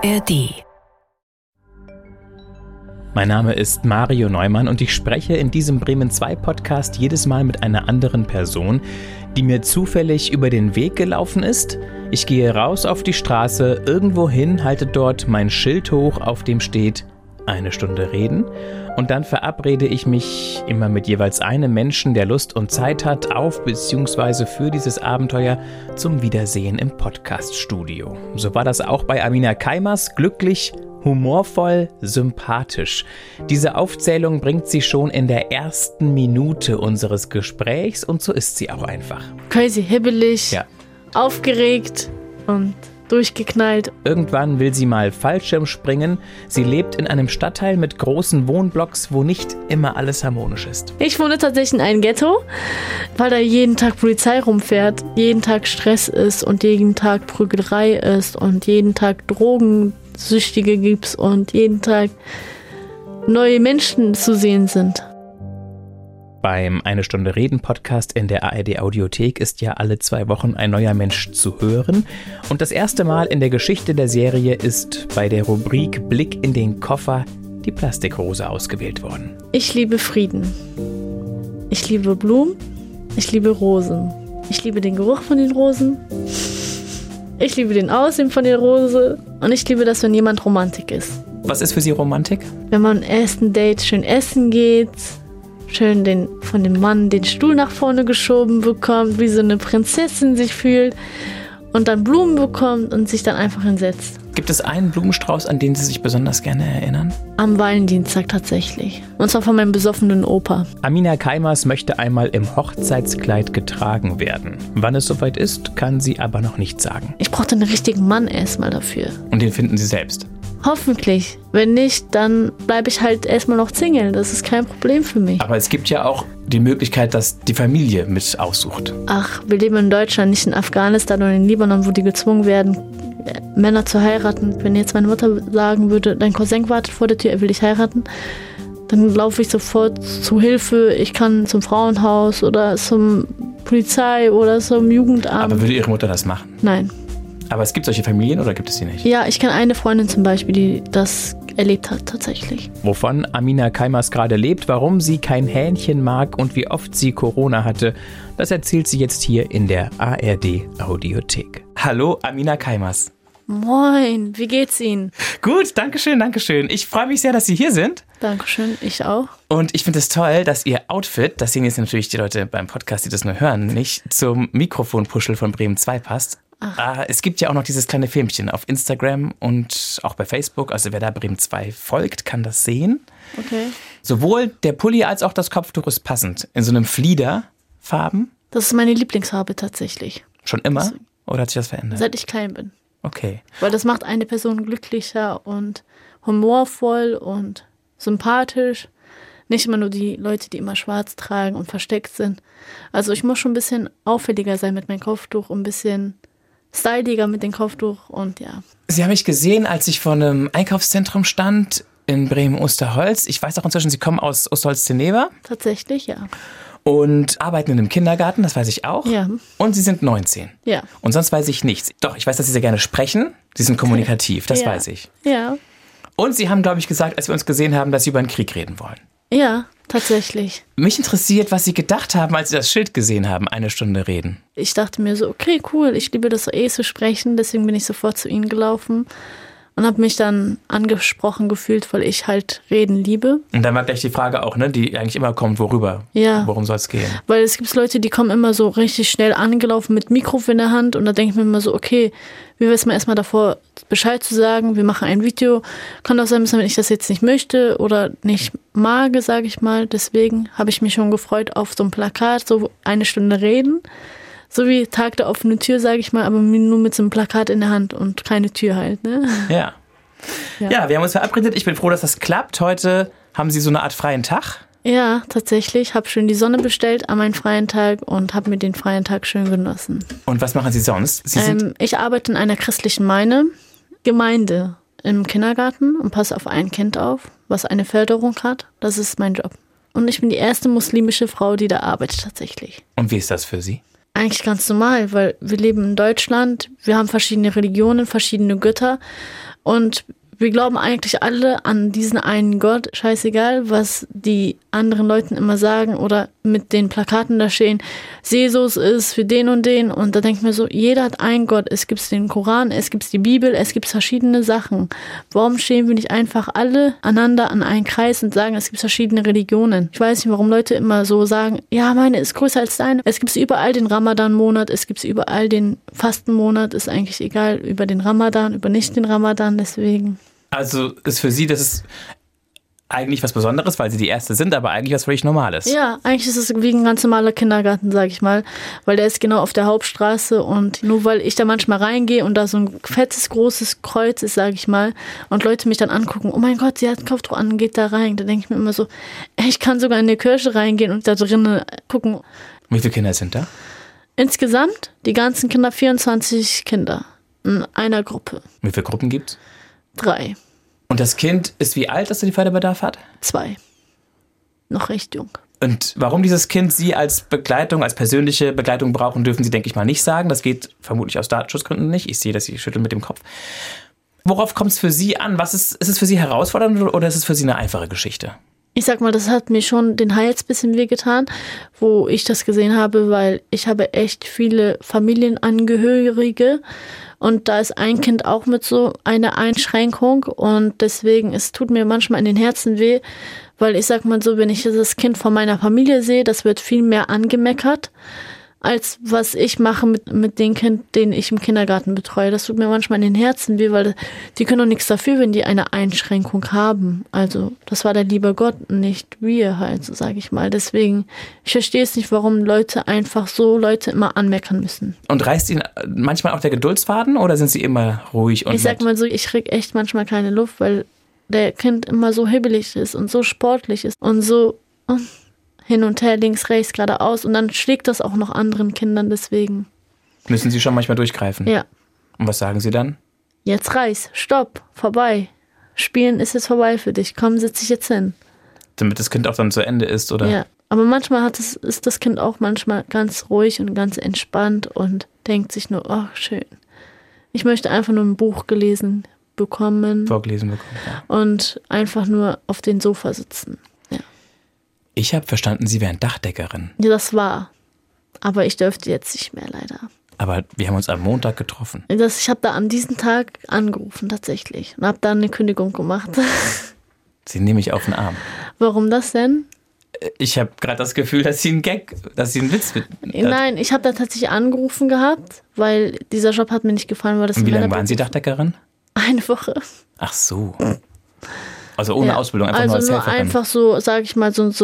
ARD. Mein Name ist Mario Neumann und ich spreche in diesem Bremen 2 Podcast jedes Mal mit einer anderen Person, die mir zufällig über den Weg gelaufen ist. Ich gehe raus auf die Straße, irgendwo hin, halte dort mein Schild hoch, auf dem steht eine Stunde reden, und dann verabrede ich mich immer mit jeweils einem Menschen, der Lust und Zeit hat, auf bzw. für dieses Abenteuer zum Wiedersehen im Podcaststudio. So war das auch bei Amina Kaimers, glücklich, humorvoll, sympathisch. Diese Aufzählung bringt sie schon in der ersten Minute unseres Gesprächs und so ist sie auch einfach. Crazy hibbelig, Ja. Aufgeregt und durchgeknallt. Irgendwann will sie mal Fallschirm springen. Sie lebt in einem Stadtteil mit großen Wohnblocks, wo nicht immer alles harmonisch ist. Ich wohne tatsächlich in einem Ghetto, weil da jeden Tag Polizei rumfährt, jeden Tag Stress ist und jeden Tag Prügelei ist und jeden Tag Drogensüchtige gibt und jeden Tag neue Menschen zu sehen sind. Beim Eine Stunde Reden Podcast in der ARD Audiothek ist ja alle 2 Wochen ein neuer Mensch zu hören. Und das erste Mal in der Geschichte der Serie ist bei der Rubrik Blick in den Koffer die Plastikrose ausgewählt worden. Ich liebe Frieden. Ich liebe Blumen. Ich liebe Rosen. Ich liebe den Geruch von den Rosen. Ich liebe den Aussehen von der Rose. Und ich liebe das, wenn jemand Romantik ist. Was ist für Sie Romantik? Wenn man ersten Date schön essen geht, schön von dem Mann den Stuhl nach vorne geschoben bekommt, wie so eine Prinzessin sich fühlt und dann Blumen bekommt und sich dann einfach hinsetzt. Gibt es einen Blumenstrauß, an den Sie sich besonders gerne erinnern? Am Valentinstag tatsächlich. Und zwar von meinem besoffenen Opa. Amina Kaimers möchte einmal im Hochzeitskleid getragen werden. Wann es soweit ist, kann sie aber noch nicht sagen. Ich brauchte einen richtigen Mann erstmal dafür. Und den finden Sie selbst? Hoffentlich. Wenn nicht, dann bleibe ich halt erstmal noch Single. Das ist kein Problem für mich. Aber es gibt ja auch die Möglichkeit, dass die Familie mit aussucht. Ach, wir leben in Deutschland, nicht in Afghanistan oder in Libanon, wo die gezwungen werden, Männer zu heiraten. Wenn jetzt meine Mutter sagen würde, dein Cousin wartet vor der Tür, er will dich heiraten, dann laufe ich sofort zu Hilfe. Ich kann zum Frauenhaus oder zum Polizei oder zum Jugendamt. Aber würde Ihre Mutter das machen? Nein. Aber es gibt solche Familien oder gibt es sie nicht? Ja, ich kenne eine Freundin zum Beispiel, die das erlebt hat tatsächlich. Wovon Amina Kaimers gerade lebt, warum sie kein Hähnchen mag und wie oft sie Corona hatte, das erzählt sie jetzt hier in der ARD Audiothek. Hallo Amina Kaimers. Moin, wie geht's Ihnen? Gut, dankeschön. Ich freue mich sehr, dass Sie hier sind. Dankeschön, ich auch. Und ich finde es toll, dass Ihr Outfit, das sehen jetzt natürlich die Leute beim Podcast, die das nur hören, nicht zum Mikrofonpuschel von Bremen 2 passt. Es gibt ja auch noch dieses kleine Filmchen auf Instagram und auch bei Facebook. Also wer da Bremen 2 folgt, kann das sehen. Okay. Sowohl der Pulli als auch das Kopftuch ist passend. In so einem Fliederfarben. Das ist meine Lieblingsfarbe tatsächlich. Schon immer? Oder hat sich das verändert? Seit ich klein bin. Okay. Weil das macht eine Person glücklicher und humorvoll und sympathisch. Nicht immer nur die Leute, die immer schwarz tragen und versteckt sind. Also ich muss schon ein bisschen auffälliger sein mit meinem Kopftuch, ein bisschen styliger mit dem Kopftuch und ja. Sie haben mich gesehen, als ich vor einem Einkaufszentrum stand in Bremen-Osterholz. Ich weiß auch inzwischen, Sie kommen aus Osterholz-Teneva. Tatsächlich, ja. Und arbeiten in einem Kindergarten, das weiß ich auch. Ja. Und Sie sind 19. Ja. Und sonst weiß ich nichts. Doch, ich weiß, dass Sie sehr gerne sprechen. Sie sind kommunikativ, das weiß ich. Ja. Und Sie haben, glaube ich, gesagt, als wir uns gesehen haben, dass Sie über den Krieg reden wollen. Ja, tatsächlich. Mich interessiert, was Sie gedacht haben, als Sie das Schild gesehen haben, eine Stunde reden. Ich dachte mir so, okay, cool, ich liebe das zu sprechen, deswegen bin ich sofort zu Ihnen gelaufen und habe mich dann angesprochen gefühlt, weil ich halt reden liebe. Und dann war gleich die Frage auch, ne, die eigentlich immer kommt, worüber? Ja. Worum soll es gehen? Weil es gibt Leute, die kommen immer so richtig schnell angelaufen mit Mikrofon in der Hand und da denke ich mir immer so, okay, wie wäre es mal erstmal davor, Bescheid zu sagen, wir machen ein Video. Kann auch sein, wenn ich das jetzt nicht möchte oder nicht mag, sage ich mal. Deswegen habe ich mich schon gefreut auf so ein Plakat, so eine Stunde reden. So wie Tag der offenen Tür, sage ich mal, aber nur mit so einem Plakat in der Hand und keine Tür halt, ne? Ja. Ja, wir haben uns verabredet. Ich bin froh, dass das klappt. Heute haben Sie so eine Art freien Tag. Ja, tatsächlich. Habe schön die Sonne bestellt an meinen freien Tag und habe mir den freien Tag schön genossen. Und was machen Sie sonst? Ich arbeite in einer christlichen Gemeinde im Kindergarten und passe auf ein Kind auf, was eine Förderung hat. Das ist mein Job. Und ich bin die erste muslimische Frau, die da arbeitet tatsächlich. Und wie ist das für Sie? Eigentlich ganz normal, weil wir leben in Deutschland, wir haben verschiedene Religionen, verschiedene Götter und wir glauben eigentlich alle an diesen einen Gott. Scheißegal, was die anderen Leuten immer sagen oder mit den Plakaten da stehen, Jesus ist für den und den. Und da denke ich mir so, jeder hat einen Gott. Es gibt den Koran, es gibt die Bibel, es gibt verschiedene Sachen. Warum stehen wir nicht einfach alle aneinander an einen Kreis und sagen, es gibt verschiedene Religionen? Ich weiß nicht, warum Leute immer so sagen, ja, meine ist größer als deine. Es gibt überall den Ramadan-Monat, es gibt überall den Fastenmonat, ist eigentlich egal, über den Ramadan, über nicht den Ramadan, deswegen. Also ist für Sie das eigentlich was Besonderes, weil Sie die Erste sind, aber eigentlich was völlig Normales. Ja, eigentlich ist es wie ein ganz normaler Kindergarten, sag ich mal, weil der ist genau auf der Hauptstraße und nur weil ich da manchmal reingehe und da so ein fettes, großes Kreuz ist, sag ich mal, und Leute mich dann angucken, oh mein Gott, sie hat ein Kopftuch an, geht da rein, da denke ich mir immer so, ich kann sogar in die Kirche reingehen und da drinnen gucken. Wie viele Kinder sind da? Insgesamt, die ganzen Kinder, 24 Kinder in einer Gruppe. Wie viele Gruppen gibt's? 3. Und das Kind ist wie alt, dass er die Förderbedarf hat? 2. Noch recht jung. Und warum dieses Kind Sie als Begleitung, als persönliche Begleitung brauchen, dürfen Sie, denke ich mal, nicht sagen. Das geht vermutlich aus Datenschutzgründen nicht. Ich sehe, dass Sie schütteln mit dem Kopf. Worauf kommt es für Sie an? Ist es für Sie herausfordernd oder ist es für Sie eine einfache Geschichte? Ich sag mal, das hat mir schon den Hals ein bisschen wehgetan, wo ich das gesehen habe, weil ich habe echt viele Familienangehörige und da ist ein Kind auch mit so einer Einschränkung und deswegen, es tut mir manchmal in den Herzen weh, weil ich sag mal so, wenn ich das Kind von meiner Familie sehe, das wird viel mehr angemeckert, als was ich mache mit dem Kind, den ich im Kindergarten betreue. Das tut mir manchmal in den Herzen weh, weil die können doch nichts dafür, wenn die eine Einschränkung haben. Also das war der liebe Gott, nicht wir halt, so sage ich mal. Deswegen, ich verstehe es nicht, warum Leute einfach so Leute immer anmeckern müssen. Und reißt Ihnen manchmal auch der Geduldsfaden oder sind Sie immer ruhig und ich sag mal so, ich krieg echt manchmal keine Luft, weil der Kind immer so hibbelig ist und so sportlich ist und so hin und her, links, rechts, geradeaus. Und dann schlägt das auch noch anderen Kindern, deswegen. Müssen Sie schon manchmal durchgreifen? Ja. Und was sagen Sie dann? Jetzt reiß, stopp, vorbei. Spielen ist jetzt vorbei für dich. Komm, setz dich jetzt hin. Damit das Kind auch dann zu Ende ist, oder? Ja, aber manchmal ist das Kind auch manchmal ganz ruhig und ganz entspannt und denkt sich nur, oh, schön. Ich möchte einfach nur ein Buch vorgelesen bekommen, ja. Und einfach nur auf dem Sofa sitzen. Ich habe verstanden, Sie wären Dachdeckerin. Ja, das war. Aber ich dürfte jetzt nicht mehr, leider. Aber wir haben uns am Montag getroffen. Ich habe da an diesem Tag angerufen, tatsächlich. Und habe dann eine Kündigung gemacht. Sie nehme ich auf den Arm. Warum das denn? Ich habe gerade das Gefühl, dass Sie einen Witz mit... Nein, ich habe da tatsächlich angerufen gehabt, weil dieser Job hat mir nicht gefallen. Weil das Und wie lange waren Sie Dachdeckerin? 1 Woche. Ach so. Also ohne Ausbildung, einfach nur als nur Helferin. einfach so, sage ich mal, so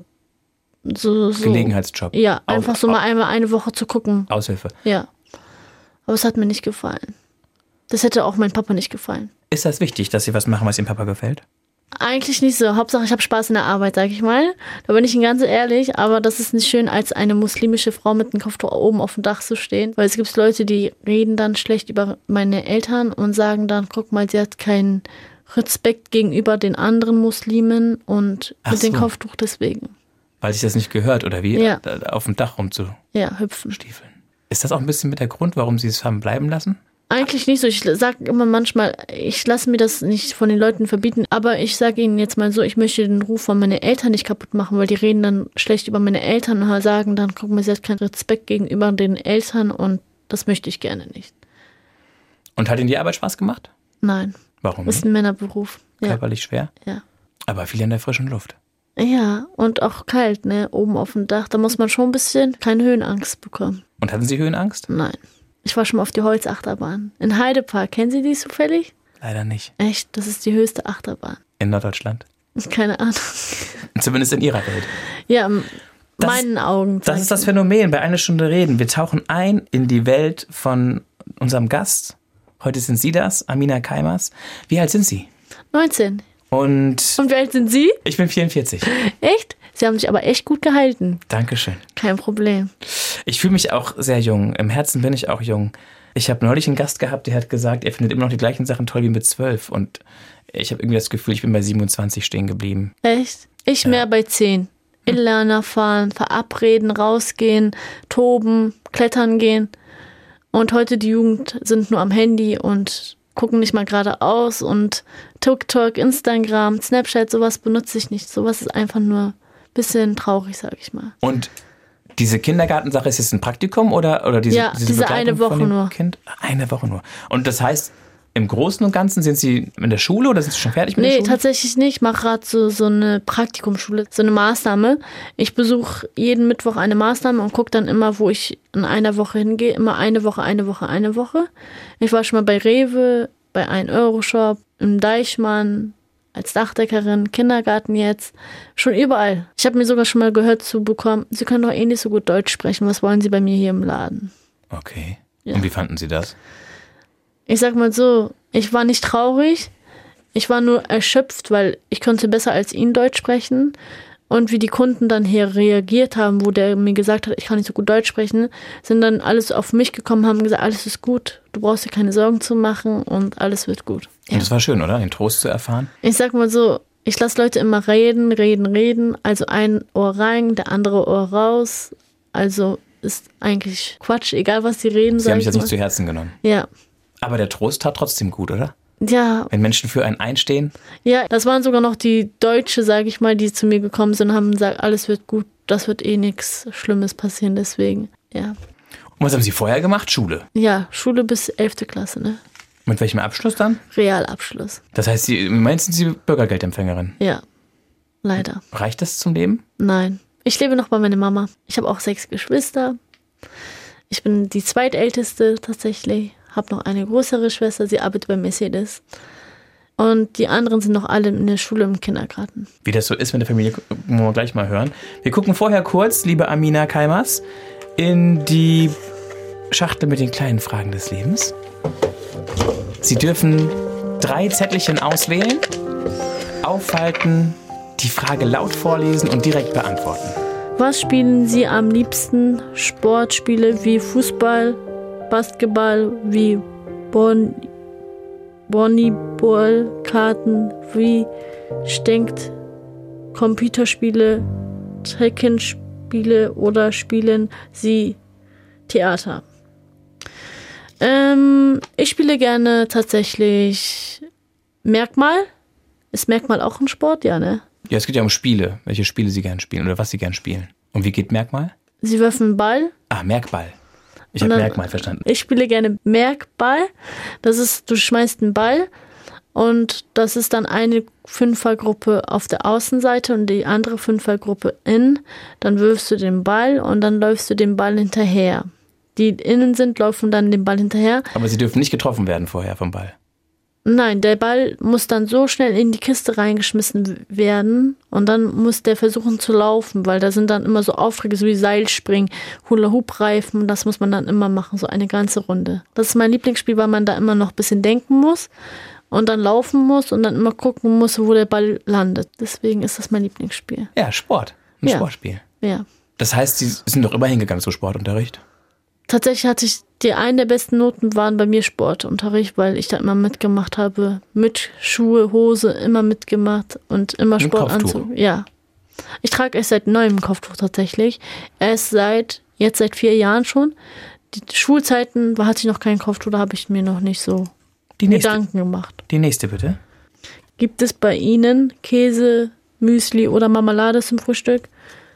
Gelegenheitsjob. Ja, einfach so mal einmal eine Woche zu gucken. Aushilfe. Ja. Aber es hat mir nicht gefallen. Das hätte auch meinem Papa nicht gefallen. Ist das wichtig, dass Sie was machen, was Ihrem Papa gefällt? Eigentlich nicht so. Hauptsache, ich habe Spaß in der Arbeit, sage ich mal. Da bin ich Ihnen ganz ehrlich, aber das ist nicht schön, als eine muslimische Frau mit einem Kopftuch oben auf dem Dach zu stehen. Weil es gibt Leute, die reden dann schlecht über meine Eltern und sagen dann, guck mal, sie hat keinen Respekt gegenüber den anderen Muslimen und mit dem Kopftuch deswegen. Weil sich das nicht gehört, oder wie? Ja. Auf dem Dach hüpfen. Stiefeln. Ist das auch ein bisschen mit der Grund, warum Sie es haben bleiben lassen? Eigentlich nicht so. Ich sage immer manchmal, ich lasse mir das nicht von den Leuten verbieten, aber ich sage ihnen jetzt mal so, ich möchte den Ruf von meinen Eltern nicht kaputt machen, weil die reden dann schlecht über meine Eltern und sagen dann, guck mal, sie hat keinen Respekt gegenüber den Eltern und das möchte ich gerne nicht. Und hat Ihnen die Arbeit Spaß gemacht? Nein. Warum nicht? Das ist ein Männerberuf. Ja. Körperlich schwer? Ja. Aber viel in der frischen Luft. Ja, und auch kalt, ne, oben auf dem Dach. Da muss man schon ein bisschen keine Höhenangst bekommen. Und hatten Sie Höhenangst? Nein. Ich war schon mal auf die Holzachterbahn. In Heidepark. Kennen Sie die zufällig? Leider nicht. Echt? Das ist die höchste Achterbahn. In Norddeutschland? Keine Ahnung. Zumindest in Ihrer Welt. Ja, in meinen Augen. Das ist das Phänomen bei 1 Stunde Reden. Wir tauchen ein in die Welt von unserem Gast. Heute sind Sie das, Amina Kaimaz. Wie alt sind Sie? 19. Und wie alt sind Sie? Ich bin 44. Echt? Sie haben sich aber echt gut gehalten. Dankeschön. Kein Problem. Ich fühle mich auch sehr jung. Im Herzen bin ich auch jung. Ich habe neulich einen Gast gehabt, der hat gesagt, er findet immer noch die gleichen Sachen toll wie mit 12. Und ich habe irgendwie das Gefühl, ich bin bei 27 stehen geblieben. Echt? Ich mehr bei 10. Inliner fahren, verabreden, rausgehen, toben, klettern gehen. Und heute die Jugend sind nur am Handy und gucken nicht mal geradeaus und TikTok, Instagram, Snapchat, sowas benutze ich nicht. Sowas ist einfach nur ein bisschen traurig, sag ich mal. Und diese Kindergartensache, ist jetzt ein Praktikum oder diese diese eine Woche nur. Kind? Eine Woche nur. Und das heißt, im Großen und Ganzen sind Sie in der Schule oder sind Sie schon fertig mit der Schule? Nee, tatsächlich nicht. Ich mache gerade so eine Praktikumsschule, so eine Maßnahme. Ich besuche jeden Mittwoch eine Maßnahme und gucke dann immer, wo ich in einer Woche hingehe. Immer eine Woche. Ich war schon mal bei Rewe, bei 1-Euro-Shop, im Deichmann, als Dachdeckerin, Kindergarten jetzt. Schon überall. Ich habe mir sogar schon mal gehört zu bekommen, Sie können doch eh nicht so gut Deutsch sprechen. Was wollen Sie bei mir hier im Laden? Okay. Ja. Und wie fanden Sie das? Ich sag mal so, ich war nicht traurig, ich war nur erschöpft, weil ich konnte besser als ihn Deutsch sprechen. Und wie die Kunden dann hier reagiert haben, wo der mir gesagt hat, ich kann nicht so gut Deutsch sprechen, sind dann alles auf mich gekommen, haben gesagt, alles ist gut, du brauchst dir keine Sorgen zu machen und alles wird gut. Ja. Und das war schön, oder? Den Trost zu erfahren? Ich sag mal so, ich lasse Leute immer reden, also ein Ohr rein, der andere Ohr raus. Also ist eigentlich Quatsch, egal was sie reden. Sie haben sich das nicht zu Herzen genommen. Ja. Aber der Trost tat trotzdem gut, oder? Ja. Wenn Menschen für einen einstehen? Ja, das waren sogar noch die Deutsche, sage ich mal, die zu mir gekommen sind und haben gesagt, alles wird gut, das wird eh nichts Schlimmes passieren, deswegen, ja. Und was haben Sie vorher gemacht? Schule? Ja, Schule bis 11. Klasse, ne? Mit welchem Abschluss dann? Realabschluss. Das heißt, im Moment sind Sie Bürgergeldempfängerin? Ja, leider. Reicht das zum Leben? Nein. Ich lebe noch bei meiner Mama. Ich habe auch 6 Geschwister. Ich bin die zweitälteste tatsächlich. Habe noch eine größere Schwester, sie arbeitet bei Mercedes. Und die anderen sind noch alle in der Schule, im Kindergarten. Wie das so ist mit der Familie, wollen wir gleich mal hören. Wir gucken vorher kurz, liebe Amina Kaimaz, in die Schachtel mit den kleinen Fragen des Lebens. Sie dürfen 3 Zettelchen auswählen, aufhalten, die Frage laut vorlesen und direkt beantworten. Was spielen Sie am liebsten? Sportspiele wie Fußball, Basketball, wie Volleyball-Karten, wie Stinkt, Computerspiele, Treckenspiele oder spielen Sie Theater? Ich spiele gerne tatsächlich Merkmal. Ist Merkmal auch ein Sport? Ja, ne? Ja, es geht ja um Spiele. Welche Spiele Sie gern spielen oder was Sie gern spielen. Und wie geht Merkmal? Sie werfen einen Ball. Ah, Merkball. Ich habe Merkmal verstanden. Ich spiele gerne Merkball. Das ist, du schmeißt einen Ball und das ist dann eine Fünfergruppe auf der Außenseite und die andere Fünfergruppe innen. Dann wirfst du den Ball und dann läufst du dem Ball hinterher. Die innen sind, laufen dann dem Ball hinterher. Aber sie dürfen nicht getroffen werden vorher vom Ball. Nein, der Ball muss dann so schnell in die Kiste reingeschmissen werden und dann muss der versuchen zu laufen, weil da sind dann immer so Aufträge, so wie Seilspringen, Hula-Hoop-Reifen, das muss man dann immer machen, so eine ganze Runde. Das ist mein Lieblingsspiel, weil man da immer noch ein bisschen denken muss und dann laufen muss und dann immer gucken muss, wo der Ball landet. Deswegen ist das mein Lieblingsspiel. Ja, Sport. Ein Sportspiel. Ja. Das heißt, Sie sind doch immer hingegangen zu Sportunterricht? Tatsächlich hatte ich eine der besten Noten waren bei mir Sportunterricht, weil ich da immer mitgemacht habe. Mit Schuhe, Hose, immer mitgemacht und immer Sportanzug. Ja. Ich trage erst seit neuem Kopftuch tatsächlich. Erst seit 4 Jahren schon. Die Schulzeiten hatte ich noch kein Kopftuch, da habe ich mir noch nicht so Gedanken gemacht. Die nächste bitte. Gibt es bei Ihnen Käse, Müsli oder Marmelade zum Frühstück?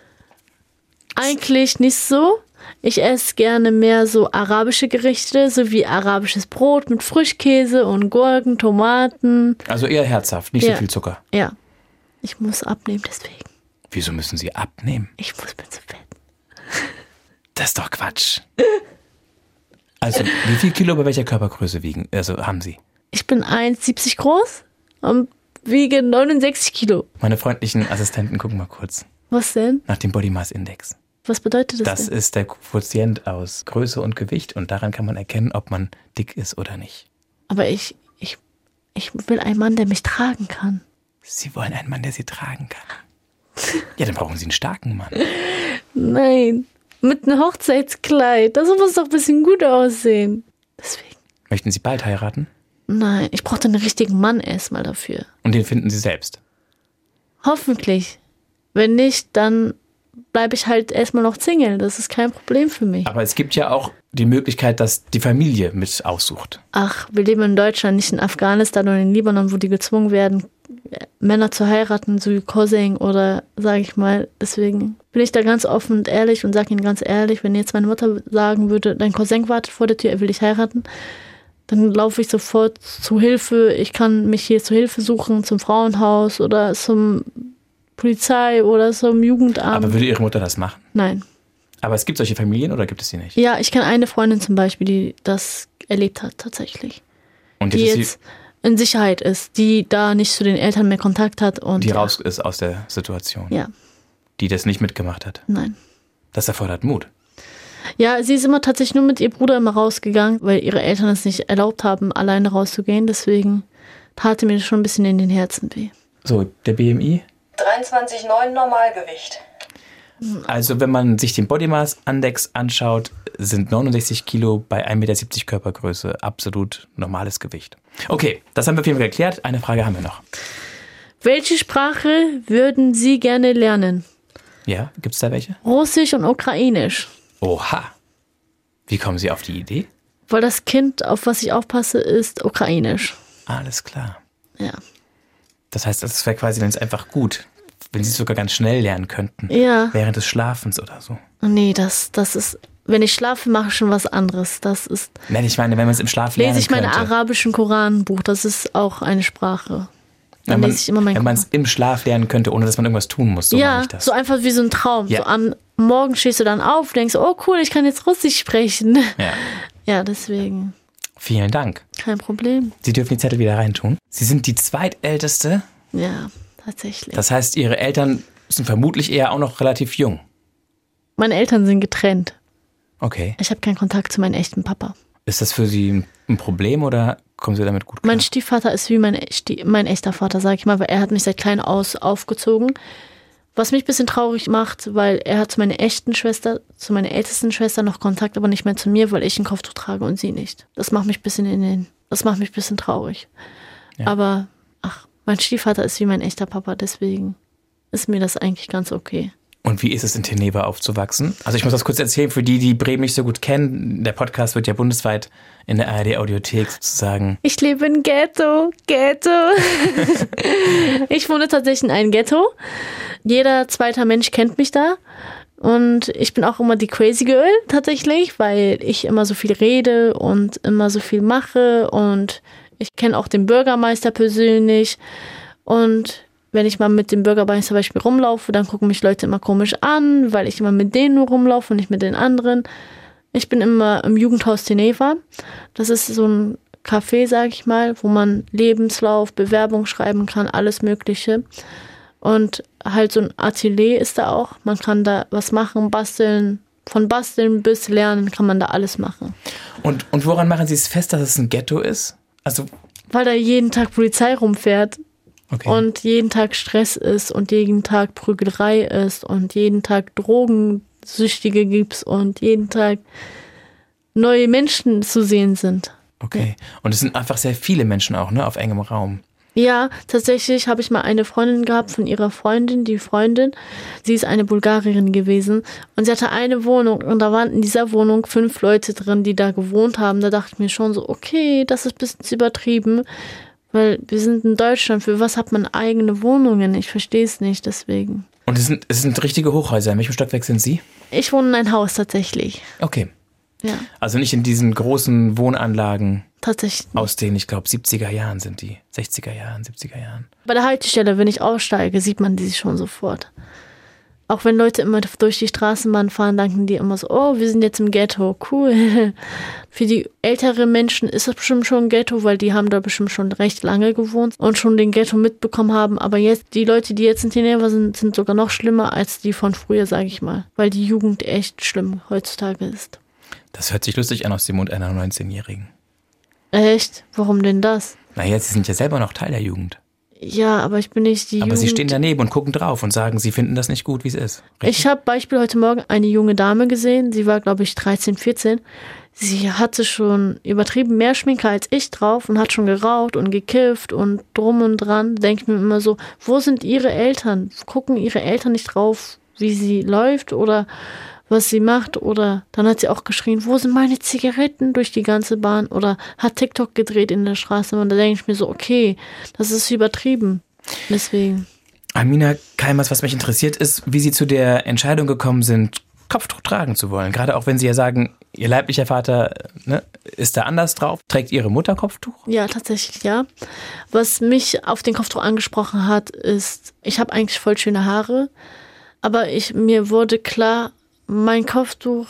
Eigentlich nicht so. Ich esse gerne mehr so arabische Gerichte, so wie arabisches Brot mit Frischkäse und Gurken, Tomaten. Also eher herzhaft, nicht so viel Zucker. Ja. Ich muss abnehmen deswegen. Wieso müssen Sie abnehmen? Ich muss mir zu fett. Das ist doch Quatsch. Also, wie viel Kilo bei welcher Körpergröße haben Sie? Ich bin 1,70 groß und wiege 69 Kilo. Meine freundlichen Assistenten gucken mal kurz. Was denn? Nach dem Body Mass Index. Was bedeutet das denn? Das ist der Quotient aus Größe und Gewicht und daran kann man erkennen, ob man dick ist oder nicht. Aber ich will einen Mann, der mich tragen kann. Sie wollen einen Mann, der Sie tragen kann? Ja, dann brauchen Sie einen starken Mann. Nein, mit einem Hochzeitskleid. Das muss doch ein bisschen gut aussehen. Deswegen. Möchten Sie bald heiraten? Nein, ich brauche einen richtigen Mann erstmal dafür. Und den finden Sie selbst? Hoffentlich. Wenn nicht, dann bleibe ich halt erstmal noch Single. Das ist kein Problem für mich. Aber es gibt ja auch die Möglichkeit, dass die Familie mit aussucht. Ach, wir leben in Deutschland, nicht in Afghanistan oder in Libanon, wo die gezwungen werden, Männer zu heiraten, so wie Cousin oder, sage ich mal. Deswegen bin ich da ganz offen und ehrlich und sage Ihnen ganz ehrlich, wenn jetzt meine Mutter sagen würde, dein Cousin wartet vor der Tür, er will dich heiraten, dann laufe ich sofort zu Hilfe. Ich kann mich hier zur Hilfe suchen, zum Frauenhaus oder zum Polizei oder zum Jugendamt. Aber würde Ihre Mutter das machen? Nein. Aber es gibt solche Familien oder gibt es sie nicht? Ja, ich kenne eine Freundin zum Beispiel, die das erlebt hat tatsächlich. Und die jetzt in Sicherheit ist, die da nicht zu den Eltern mehr Kontakt hat. Und die raus ist aus der Situation? Ja. Die das nicht mitgemacht hat? Nein. Das erfordert Mut. Ja, sie ist immer tatsächlich nur mit ihr Bruder immer rausgegangen, weil ihre Eltern es nicht erlaubt haben, alleine rauszugehen. Deswegen tat mir das schon ein bisschen in den Herzen weh. So, der BMI? 23,9 Normalgewicht. Also wenn man sich den Body Mass Index anschaut, sind 69 Kilo bei 1,70 Meter Körpergröße absolut normales Gewicht. Okay, das haben wir auf jeden Fall geklärt. Eine Frage haben wir noch. Welche Sprache würden Sie gerne lernen? Ja, gibt es da welche? Russisch und Ukrainisch. Oha. Wie kommen Sie auf die Idee? Weil das Kind, auf was ich aufpasse, ist Ukrainisch. Alles klar. Ja. Das heißt, das wäre quasi, wenn es einfach gut, wenn Sie es sogar ganz schnell lernen könnten. Ja. Während des Schlafens oder so. Nee, das ist, wenn ich schlafe, mache ich schon was anderes. Das ist. Nein, ich meine, wenn man es im Schlaf lernen Lese ich mein könnte. arabischen Koranbuch, das ist auch eine Sprache. Dann lese ich immer wenn man es im Schlaf lernen könnte, ohne dass man irgendwas tun muss. So meine ich das. So einfach wie so ein Traum. Ja. So am Morgen stehst du dann auf, denkst, oh cool, ich kann jetzt Russisch sprechen. Ja. Ja, deswegen. Vielen Dank. Kein Problem. Sie dürfen die Zettel wieder reintun. Sie sind die zweitälteste. Ja, tatsächlich. Das heißt, Ihre Eltern sind vermutlich eher auch noch relativ jung. Meine Eltern sind getrennt. Okay. Ich habe keinen Kontakt zu meinem echten Papa. Ist das für Sie ein Problem oder kommen Sie damit gut klar? Mein Stiefvater ist wie mein echter Vater, sag ich mal, weil er hat mich seit klein aus aufgezogen. Was mich ein bisschen traurig macht, weil er hat zu meiner ältesten Schwester noch Kontakt, aber nicht mehr zu mir, weil ich ein Kopftuch trage und sie nicht. Das macht mich ein bisschen traurig. Ja. Aber, mein Stiefvater ist wie mein echter Papa, deswegen ist mir das eigentlich ganz okay. Und wie ist es in Teneva aufzuwachsen? Also ich muss das kurz erzählen, für die Bremen nicht so gut kennen. Der Podcast wird ja bundesweit in der ARD-Audiothek sozusagen. Ich lebe in Ghetto. Ich wohne tatsächlich in einem Ghetto. Jeder zweite Mensch kennt mich da. Und ich bin auch immer die Crazy Girl tatsächlich, weil ich immer so viel rede und immer so viel mache. Und ich kenne auch den Bürgermeister persönlich. Und wenn ich mal mit dem Bürgermeister zum Beispiel rumlaufe, dann gucken mich Leute immer komisch an, weil ich immer mit denen nur rumlaufe und nicht mit den anderen. Ich bin immer im Jugendhaus Teneva. Das ist so ein Café, sag ich mal, wo man Lebenslauf, Bewerbung schreiben kann, alles Mögliche. Und halt so ein Atelier ist da auch. Man kann da was machen, basteln. Von basteln bis lernen kann man da alles machen. Und woran machen Sie es fest, dass es ein Ghetto ist? Also weil da jeden Tag Polizei rumfährt. okay. Und jeden Tag Stress ist und jeden Tag Prügelei ist und jeden Tag Drogensüchtige gibt's und jeden Tag neue Menschen zu sehen sind. Okay. Und es sind einfach sehr viele Menschen auch, ne, auf engem Raum. Ja, tatsächlich habe ich mal eine Freundin gehabt von ihrer Freundin, sie ist eine Bulgarierin gewesen und sie hatte eine Wohnung und da waren in dieser Wohnung 5 Leute drin, die da gewohnt haben. Da dachte ich mir schon so, okay, das ist ein bisschen übertrieben. Weil wir sind in Deutschland, für was hat man eigene Wohnungen? Ich verstehe es nicht, deswegen. Und es sind richtige Hochhäuser. In welchem Stockwerk sind Sie? Ich wohne in einem Haus tatsächlich. Okay. Ja. Also nicht in diesen großen Wohnanlagen, Tatsächlich. aus denen, ich glaube, 70er Jahren sind die. 60er Jahren, 70er Jahren. Bei der Haltestelle, wenn ich aussteige, sieht man die schon sofort. Auch wenn Leute immer durch die Straßenbahn fahren, denken die immer so, oh, wir sind jetzt im Ghetto, cool. Für die älteren Menschen ist das bestimmt schon ein Ghetto, weil die haben da bestimmt schon recht lange gewohnt und schon den Ghetto mitbekommen haben. Aber jetzt, die Leute, die jetzt in Teneva sind sogar noch schlimmer als die von früher, sage ich mal. Weil die Jugend echt schlimm heutzutage ist. Das hört sich lustig an aus dem Mund einer 19-Jährigen. Echt? Warum denn das? Naja, Sie sind ja selber noch Teil der Jugend. Ja, aber ich bin nicht die Aber Jugend. Sie stehen daneben und gucken drauf und sagen, Sie finden das nicht gut, wie es ist. Richtig? Ich habe Beispiel heute Morgen eine junge Dame gesehen. Sie war, glaube ich, 13, 14. Sie hatte schon übertrieben mehr Schminke als ich drauf und hat schon geraucht und gekifft und drum und dran. Denke ich mir immer so, wo sind ihre Eltern? Gucken ihre Eltern nicht drauf, wie sie läuft oder was sie macht? Oder dann hat sie auch geschrien, wo sind meine Zigaretten durch die ganze Bahn? Oder hat TikTok gedreht in der Straße. Und da denke ich mir so, okay, das ist übertrieben. Deswegen. Amina Keimers, was mich interessiert ist, wie Sie zu der Entscheidung gekommen sind, Kopftuch tragen zu wollen. Gerade auch wenn Sie ja sagen, Ihr leiblicher Vater ist da anders drauf. Trägt Ihre Mutter Kopftuch? Ja, tatsächlich, ja. Was mich auf den Kopftuch angesprochen hat, ist, ich habe eigentlich voll schöne Haare, aber mir wurde klar, mein Kopftuch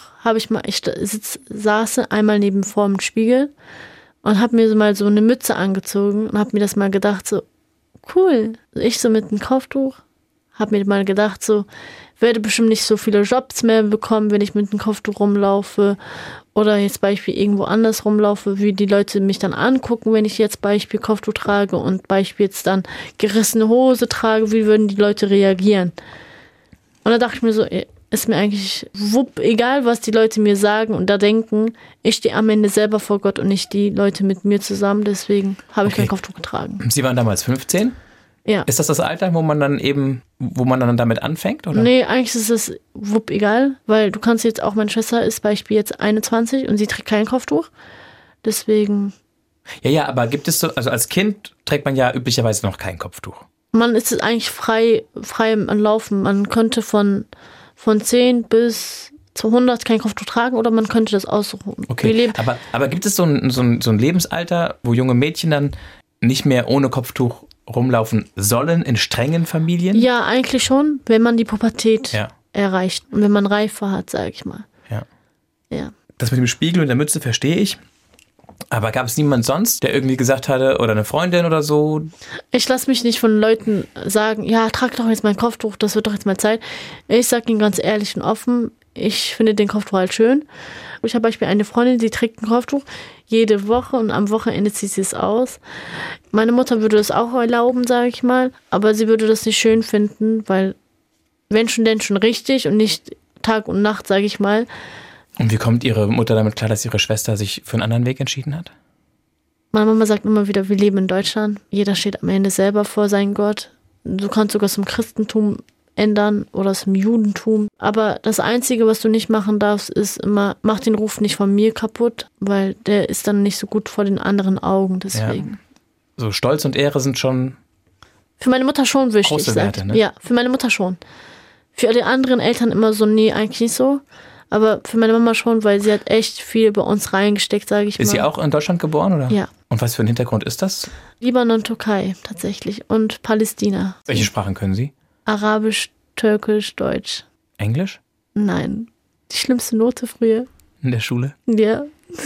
saß einmal neben vor dem Spiegel und habe mir so mal so eine Mütze angezogen und habe mir das mal gedacht, so cool. Ich so mit dem Kopftuch, habe mir mal gedacht, so werde bestimmt nicht so viele Jobs mehr bekommen, wenn ich mit dem Kopftuch rumlaufe oder jetzt Beispiel irgendwo anders rumlaufe, wie die Leute mich dann angucken, wenn ich jetzt Beispiel Kopftuch trage und Beispiel jetzt dann gerissene Hose trage, wie würden die Leute reagieren? Und da dachte ich mir so, ist mir eigentlich egal, was die Leute mir sagen und da denken, ich stehe am Ende selber vor Gott und nicht die Leute mit mir zusammen, deswegen habe ich mein Kopftuch getragen. Sie waren damals 15? Ja. Ist das Alter, wo man dann damit anfängt, oder? Nee, eigentlich ist es egal, weil du kannst jetzt auch, meine Schwester ist Beispiel jetzt 21 und sie trägt kein Kopftuch, deswegen. Ja, aber gibt es so, also als Kind trägt man ja üblicherweise noch kein Kopftuch. Man ist eigentlich frei am Laufen, man könnte von 10 bis zu 100 kein Kopftuch tragen oder man könnte das aussuchen. Okay, aber gibt es so ein Lebensalter, wo junge Mädchen dann nicht mehr ohne Kopftuch rumlaufen sollen in strengen Familien? Ja, eigentlich schon, wenn man die Pubertät erreicht und wenn man Reife hat, sage ich mal. Ja. Das mit dem Spiegel und der Mütze verstehe ich. Aber gab es niemand sonst, der irgendwie gesagt hatte, oder eine Freundin oder so? Ich lasse mich nicht von Leuten sagen, ja, trag doch jetzt mein Kopftuch, das wird doch jetzt mal Zeit. Ich sage ihnen ganz ehrlich und offen, ich finde den Kopftuch halt schön. Ich habe Beispiel eine Freundin, die trägt ein Kopftuch jede Woche und am Wochenende zieht sie es aus. Meine Mutter würde das auch erlauben, sage ich mal, aber sie würde das nicht schön finden, weil wenn schon, denn schon richtig und nicht Tag und Nacht, sage ich mal. Und wie kommt Ihre Mutter damit klar, dass Ihre Schwester sich für einen anderen Weg entschieden hat? Meine Mama sagt immer wieder, wir leben in Deutschland. Jeder steht am Ende selber vor seinem Gott. Du kannst sogar zum Christentum ändern oder zum Judentum. Aber das Einzige, was du nicht machen darfst, ist immer, mach den Ruf nicht von mir kaputt, weil der ist dann nicht so gut vor den anderen Augen. Deswegen. Ja. So Stolz und Ehre sind schon für meine Mutter schon wichtig. Große Werte, ne? Ja, für meine Mutter schon. Für die anderen Eltern immer so, nee, eigentlich nicht so. Aber für meine Mama schon, weil sie hat echt viel bei uns reingesteckt, sage ich mal. Ist sie auch in Deutschland geboren, oder? Ja. Und was für ein Hintergrund ist das? Libanon, Türkei tatsächlich und Palästina. Welche Sprachen können Sie? Arabisch, Türkisch, Deutsch. Englisch? Nein. Die schlimmste Note früher. In der Schule? Ja.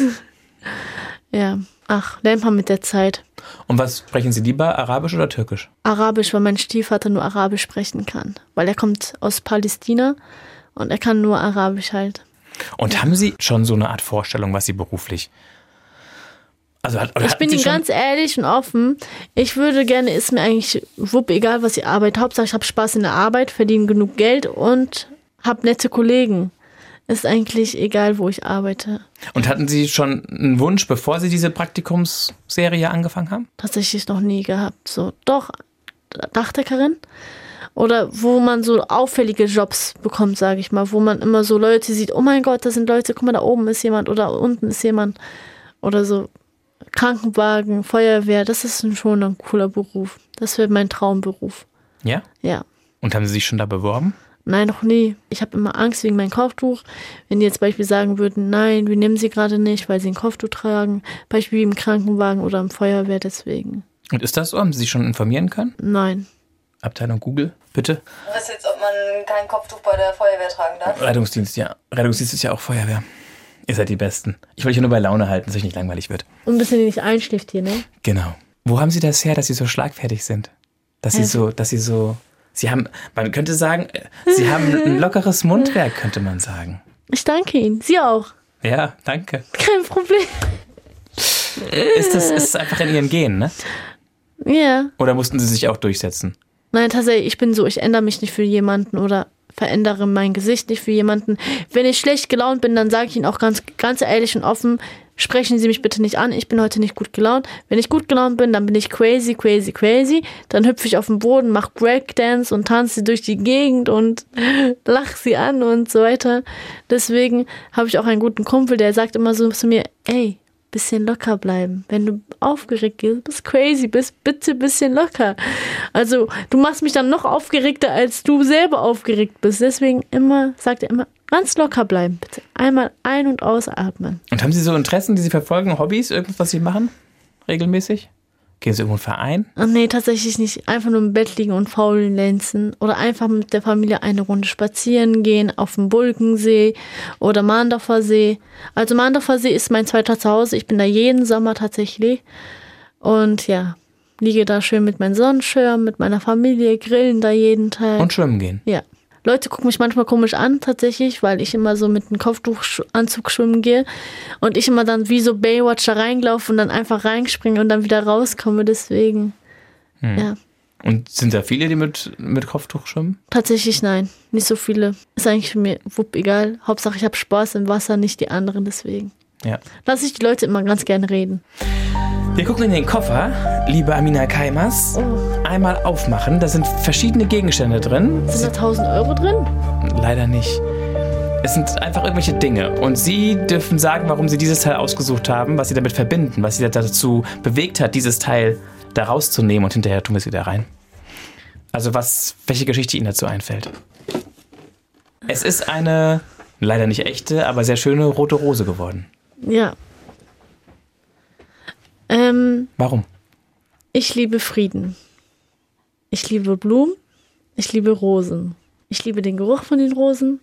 Ja. Ach, lernt man mit der Zeit. Und was sprechen Sie lieber, Arabisch oder Türkisch? Arabisch, weil mein Stiefvater nur Arabisch sprechen kann. Weil er kommt aus Palästina und er kann nur Arabisch halt. Und haben Sie schon so eine Art Vorstellung, was Sie beruflich... Also, ich bin Ihnen ganz ehrlich und offen. Ich würde gerne, ist mir eigentlich egal, was ich arbeite. Hauptsache, ich habe Spaß in der Arbeit, verdiene genug Geld und habe nette Kollegen. Ist eigentlich egal, wo ich arbeite. Und hatten Sie schon einen Wunsch, bevor Sie diese Praktikumsserie angefangen haben? Tatsächlich noch nie gehabt. So, doch, Dachdeckerin. Oder wo man so auffällige Jobs bekommt, sage ich mal. Wo man immer so Leute sieht, oh mein Gott, das sind Leute, guck mal, da oben ist jemand oder unten ist jemand. Oder so Krankenwagen, Feuerwehr, das ist schon ein cooler Beruf. Das wäre mein Traumberuf. Ja? Ja. Und haben Sie sich schon da beworben? Nein, noch nie. Ich habe immer Angst wegen meinem Kopftuch. Wenn die jetzt Beispiel sagen würden, nein, wir nehmen sie gerade nicht, weil sie ein Kopftuch tragen. Beispiel wie im Krankenwagen oder im Feuerwehr, deswegen. Und ist das so? Haben Sie sich schon informieren können? Nein. Abteilung Google, bitte. Was jetzt, ob man kein Kopftuch bei der Feuerwehr tragen darf? Rettungsdienst, ja. Rettungsdienst ist ja auch Feuerwehr. Ihr seid die Besten. Ich wollte euch nur bei Laune halten, dass euch nicht langweilig wird. Und ein bisschen nicht einschläft hier, ne? Genau. Wo haben Sie das her, dass Sie so schlagfertig sind? Sie haben, man könnte sagen, Sie haben ein lockeres Mundwerk, könnte man sagen. Ich danke Ihnen. Sie auch. Ja, danke. Kein Problem. Ist einfach in Ihren Genen, ne? Ja. Oder mussten sie sich auch durchsetzen? Nein, tatsächlich, ich bin so, ich ändere mich nicht für jemanden oder verändere mein Gesicht nicht für jemanden. Wenn ich schlecht gelaunt bin, dann sage ich Ihnen auch ganz ehrlich und offen, sprechen Sie mich bitte nicht an, ich bin heute nicht gut gelaunt. Wenn ich gut gelaunt bin, dann bin ich crazy. Dann hüpfe ich auf den Boden, mache Breakdance und tanze durch die Gegend und lache sie an und so weiter. Deswegen habe ich auch einen guten Kumpel, der sagt immer so zu mir, ey, bisschen locker bleiben. Wenn du aufgeregt bist, crazy bist, bitte bisschen locker. Also du machst mich dann noch aufgeregter, als du selber aufgeregt bist. Deswegen sagt er immer, ganz locker bleiben, bitte. Einmal ein- und ausatmen. Und haben Sie so Interessen, die Sie verfolgen, Hobbys, irgendwas, was Sie machen? Regelmäßig? Gehen Sie irgendwo in einen Verein? Oh, nee, tatsächlich nicht. Einfach nur im Bett liegen und faulenzen. Oder einfach mit der Familie eine Runde spazieren gehen auf dem Bulkensee oder Mahndorfer See. Also Mahndorfer See ist mein zweiter Zuhause. Ich bin da jeden Sommer tatsächlich. Und ja, liege da schön mit meinem Sonnenschirm, mit meiner Familie, grillen da jeden Tag. Und schwimmen gehen? Ja. Leute gucken mich manchmal komisch an, tatsächlich, weil ich immer so mit einem Kopftuchanzug schwimmen gehe und ich immer dann wie so Baywatch da reinlaufe und dann einfach reinspringe und dann wieder rauskomme, deswegen, ja. Und sind da viele, die mit Kopftuch schwimmen? Tatsächlich nein, nicht so viele. Ist eigentlich mir egal. Hauptsache ich habe Spaß im Wasser, nicht die anderen, deswegen. Ja. Lass ich die Leute immer ganz gerne reden. Wir gucken in den Koffer, liebe Amina Kaimas. Oh. Einmal aufmachen, da sind verschiedene Gegenstände drin. Sind da 1.000 Euro drin? Leider nicht. Es sind einfach irgendwelche Dinge. Und Sie dürfen sagen, warum Sie dieses Teil ausgesucht haben, was Sie damit verbinden, was Sie dazu bewegt hat, dieses Teil da rauszunehmen und hinterher tun wir es wieder rein. Also welche Geschichte Ihnen dazu einfällt. Es ist eine, leider nicht echte, aber sehr schöne rote Rose geworden. Ja. Warum? Ich liebe Frieden. Ich liebe Blumen. Ich liebe Rosen. Ich liebe den Geruch von den Rosen.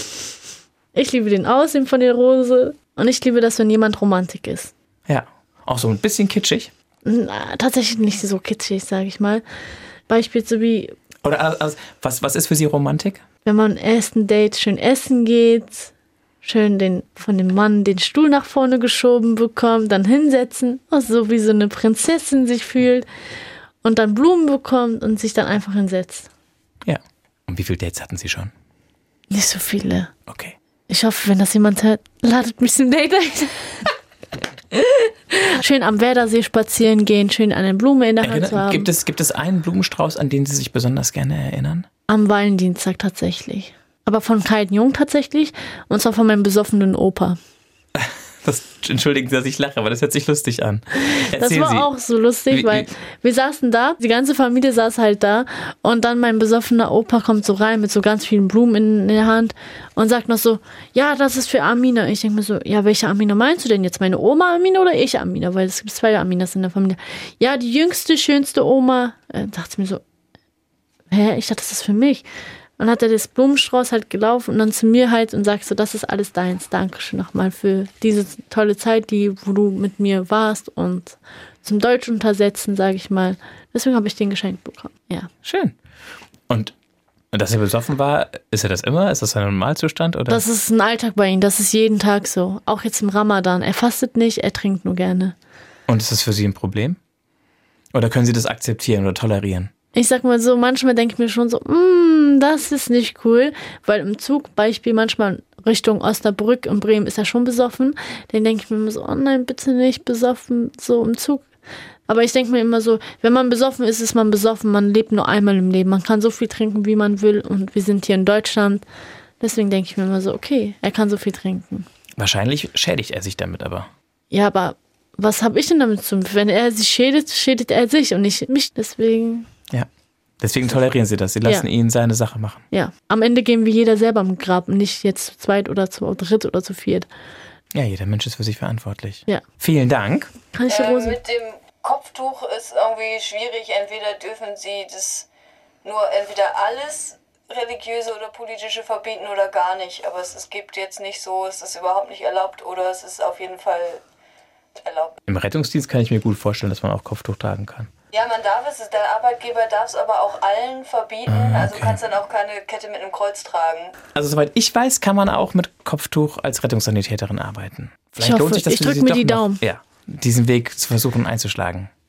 Ich liebe den Aussehen von der Rose. Und ich liebe das, wenn jemand Romantik ist. Ja, auch so ein bisschen kitschig. Na, tatsächlich nicht so kitschig, sage ich mal. Beispielsweise wie... Oder was ist für Sie Romantik? Wenn man am ersten Date schön essen geht, schön von dem Mann den Stuhl nach vorne geschoben bekommt, dann hinsetzen, so wie so eine Prinzessin sich fühlt und dann Blumen bekommt und sich dann einfach hinsetzt. Ja. Und wie viele Dates hatten Sie schon? Nicht so viele. Okay. Ich hoffe, wenn das jemand hört, ladet mich zum Date ein. Schön am Werdersee spazieren gehen, schön eine Blume in der Hand zu haben. Gibt es einen Blumenstrauß, an den Sie sich besonders gerne erinnern? Am Valentinstag tatsächlich. Aber von Kalten Jung tatsächlich. Und zwar von meinem besoffenen Opa. Entschuldigen Sie, dass ich lache, aber das hört sich lustig an. Das war auch so lustig, weil wir saßen da, die ganze Familie saß halt da und dann mein besoffener Opa kommt so rein mit so ganz vielen Blumen in der Hand und sagt noch so, ja, das ist für Amina. Und ich denke mir so, ja, welche Amina meinst du denn jetzt? Meine Oma Amina oder ich Amina? Weil es gibt 2 Aminas in der Familie. Ja, die jüngste, schönste Oma. Dachte ich mir so, ich dachte, das ist für mich. Und dann hat er das Blumenstrauß halt gelaufen und dann zu mir halt und sagt so, das ist alles deins. Dankeschön nochmal für diese tolle Zeit, wo du mit mir warst und zum Deutsch untersetzen, sage ich mal. Deswegen habe ich den geschenkt bekommen. Ja. Schön. Und dass er besoffen war, ist er das immer? Ist das ein Normalzustand? Oder? Das ist ein Alltag bei ihm. Das ist jeden Tag so. Auch jetzt im Ramadan. Er fastet nicht, er trinkt nur gerne. Und ist das für Sie ein Problem? Oder können Sie das akzeptieren oder tolerieren? Ich sag mal so, manchmal denke ich mir schon so, das ist nicht cool, weil im Zug, Beispiel manchmal Richtung Osnabrück und Bremen ist er schon besoffen, dann denke ich mir immer so, oh nein, bitte nicht besoffen, so im Zug. Aber ich denke mir immer so, wenn man besoffen ist, ist man besoffen, man lebt nur einmal im Leben, man kann so viel trinken, wie man will und wir sind hier in Deutschland, deswegen denke ich mir immer so, okay, er kann so viel trinken. Wahrscheinlich schädigt er sich damit aber. Ja, aber was habe ich denn damit zu tun? Wenn er sich schädigt er sich und nicht mich, deswegen... Ja, deswegen tolerieren Sie das. Sie lassen ihn seine Sache machen. Ja, am Ende gehen wir jeder selber am Grab und nicht jetzt zu zweit oder zu dritt oder zu viert. Ja, jeder Mensch ist für sich verantwortlich. Ja. Vielen Dank. Kann ich die Rose? Mit dem Kopftuch ist irgendwie schwierig. Entweder dürfen Sie das nur entweder alles religiöse oder politische verbieten oder gar nicht. Aber es gibt jetzt nicht so, es ist überhaupt nicht erlaubt oder es ist auf jeden Fall erlaubt. Im Rettungsdienst kann ich mir gut vorstellen, dass man auch Kopftuch tragen kann. Ja, man darf es, der Arbeitgeber darf es aber auch allen verbieten. Also du kannst dann auch keine Kette mit einem Kreuz tragen. Also soweit ich weiß, kann man auch mit Kopftuch als Rettungssanitäterin arbeiten. Vielleicht ich hoffe, lohnt sich das ich für drücke Sie mir doch die noch, Daumen. Ja, diesen Weg zu versuchen einzuschlagen.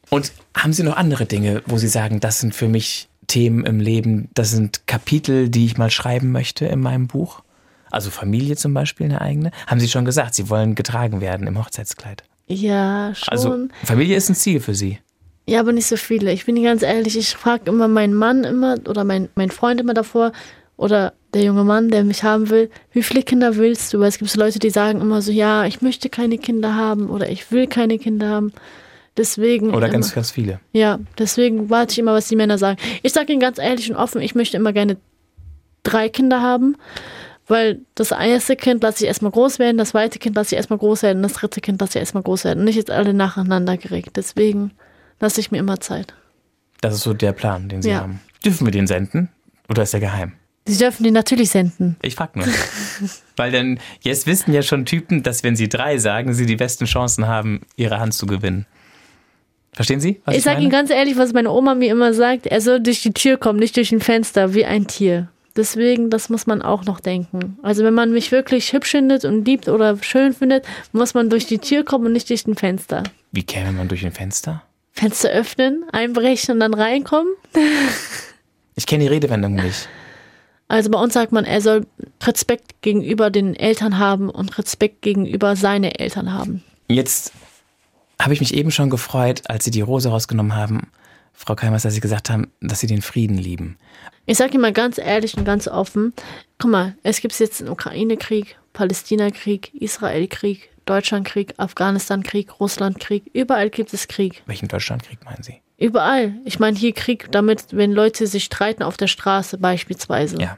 Und haben Sie noch andere Dinge, wo Sie sagen, das sind für mich Themen im Leben, das sind Kapitel, die ich mal schreiben möchte in meinem Buch? Also Familie zum Beispiel, eine eigene? Haben Sie schon gesagt, Sie wollen getragen werden im Hochzeitskleid? Ja, schon. Also Familie ist ein Ziel für Sie? Ja, aber nicht so viele. Ich bin Ihnen ganz ehrlich, ich frage immer meinen Mann oder mein Freund immer davor oder der junge Mann, der mich haben will, wie viele Kinder willst du? Weil es gibt so Leute, die sagen immer so, ja, ich möchte keine Kinder haben oder ich will keine Kinder haben. Deswegen oder ganz, ganz viele. Ja, deswegen warte ich immer, was die Männer sagen. Ich sage Ihnen ganz ehrlich und offen, ich möchte immer gerne 3 Kinder haben, weil das erste Kind lasse ich erstmal groß werden, das zweite Kind lasse ich erstmal groß werden, das dritte Kind lasse ich erstmal groß werden. Und nicht jetzt alle nacheinander geregt. Deswegen lasse ich mir immer Zeit. Das ist so der Plan, den Sie haben. Dürfen wir den senden? Oder ist der geheim? Sie dürfen den natürlich senden. Ich frag nur. Weil dann, jetzt wissen ja schon Typen, dass wenn sie 3 sagen, sie die besten Chancen haben, ihre Hand zu gewinnen. Verstehen Sie, was ich sage Ihnen ganz ehrlich, was meine Oma mir immer sagt, er soll durch die Tür kommen, nicht durch ein Fenster, wie ein Tier. Deswegen, das muss man auch noch denken. Also wenn man mich wirklich hübsch findet und liebt oder schön findet, muss man durch die Tür kommen und nicht durch ein Fenster. Wie käme man durch ein Fenster? Fenster öffnen, einbrechen und dann reinkommen. Ich kenne die Redewendung nicht. Also bei uns sagt man, er soll Respekt gegenüber den Eltern haben und Respekt gegenüber seinen Eltern haben. Jetzt habe ich mich eben schon gefreut, als Sie die Rose rausgenommen haben, Frau Keimers, dass Sie gesagt haben, dass Sie den Frieden lieben. Ich sage Ihnen mal ganz ehrlich und ganz offen, guck mal, es gibt jetzt einen Ukraine-Krieg, Palästina-Krieg, Israel-Krieg, Deutschland-Krieg, Afghanistan-Krieg, Russland-Krieg, überall gibt es Krieg. Welchen Deutschland-Krieg meinen Sie? Überall. Ich meine hier Krieg, damit, wenn Leute sich streiten auf der Straße beispielsweise. Ja.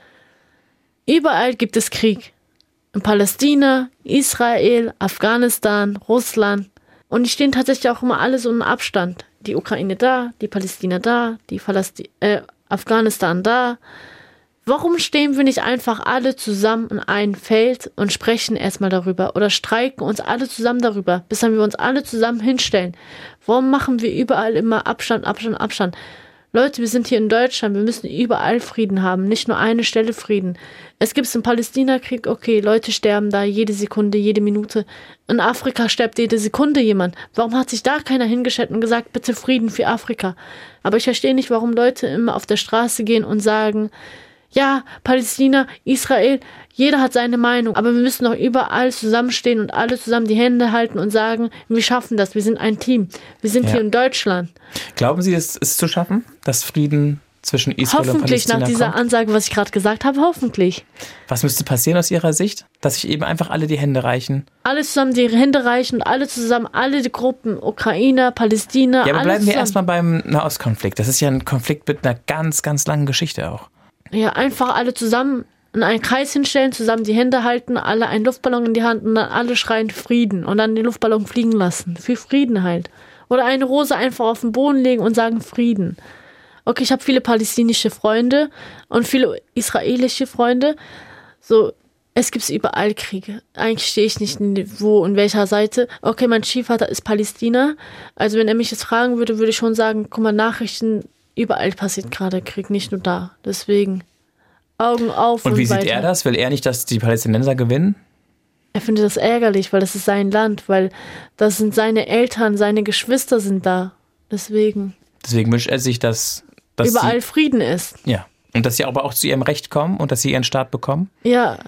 Überall gibt es Krieg. In Palästina, Israel, Afghanistan, Russland. Und die stehen tatsächlich auch immer alle so im Abstand. Die Ukraine da, die Palästina da, die Afghanistan da. Warum stehen wir nicht einfach alle zusammen in einem Feld und sprechen erstmal darüber oder streiken uns alle zusammen darüber, bis dann wir uns alle zusammen hinstellen? Warum machen wir überall immer Abstand? Leute, wir sind hier in Deutschland, wir müssen überall Frieden haben, nicht nur eine Stelle Frieden. Es gibt einen Palästina-Krieg, okay, Leute sterben da jede Sekunde, jede Minute. In Afrika stirbt jede Sekunde jemand. Warum hat sich da keiner hingestellt und gesagt, bitte Frieden für Afrika? Aber ich verstehe nicht, warum Leute immer auf der Straße gehen und sagen, ja, Palästina, Israel, jeder hat seine Meinung, aber wir müssen doch überall zusammenstehen und alle zusammen die Hände halten und sagen, wir schaffen das, wir sind ein Team, wir sind hier in Deutschland. Glauben Sie, es ist zu schaffen, dass Frieden zwischen Israel und Palästina hoffentlich nach dieser Ansage, was ich gerade gesagt habe, hoffentlich. Was müsste passieren aus Ihrer Sicht? Dass sich eben einfach alle die Hände reichen? Alle zusammen die Hände reichen und alle zusammen, alle die Gruppen, Ukraine, Palästina, ja, aber alle bleiben zusammen. wir erstmal beim Nahostkonflikt. Das ist ja ein Konflikt mit einer ganz, ganz langen Geschichte auch. Ja, einfach alle zusammen in einen Kreis hinstellen, zusammen die Hände halten, alle einen Luftballon in die Hand und dann alle schreien Frieden und dann den Luftballon fliegen lassen. Für Frieden halt. Oder eine Rose einfach auf den Boden legen und sagen Frieden. Okay, ich habe viele palästinische Freunde und viele israelische Freunde. So, es gibt überall Kriege. Eigentlich stehe ich nicht wo und welcher Seite. Okay, mein Stiefvater ist Palästina. Also wenn er mich jetzt fragen würde, würde ich schon sagen, guck mal, Nachrichten, überall passiert gerade Krieg, nicht nur da. Deswegen Augen auf und wie weiter. Sieht er das? Will er nicht, dass die Palästinenser gewinnen? Er findet das ärgerlich, weil das ist sein Land, weil das sind seine Eltern, seine Geschwister sind da. Deswegen wünscht er sich, dass überall Frieden ist. Ja. Und dass sie aber auch zu ihrem Recht kommen und dass sie ihren Staat bekommen? Ja.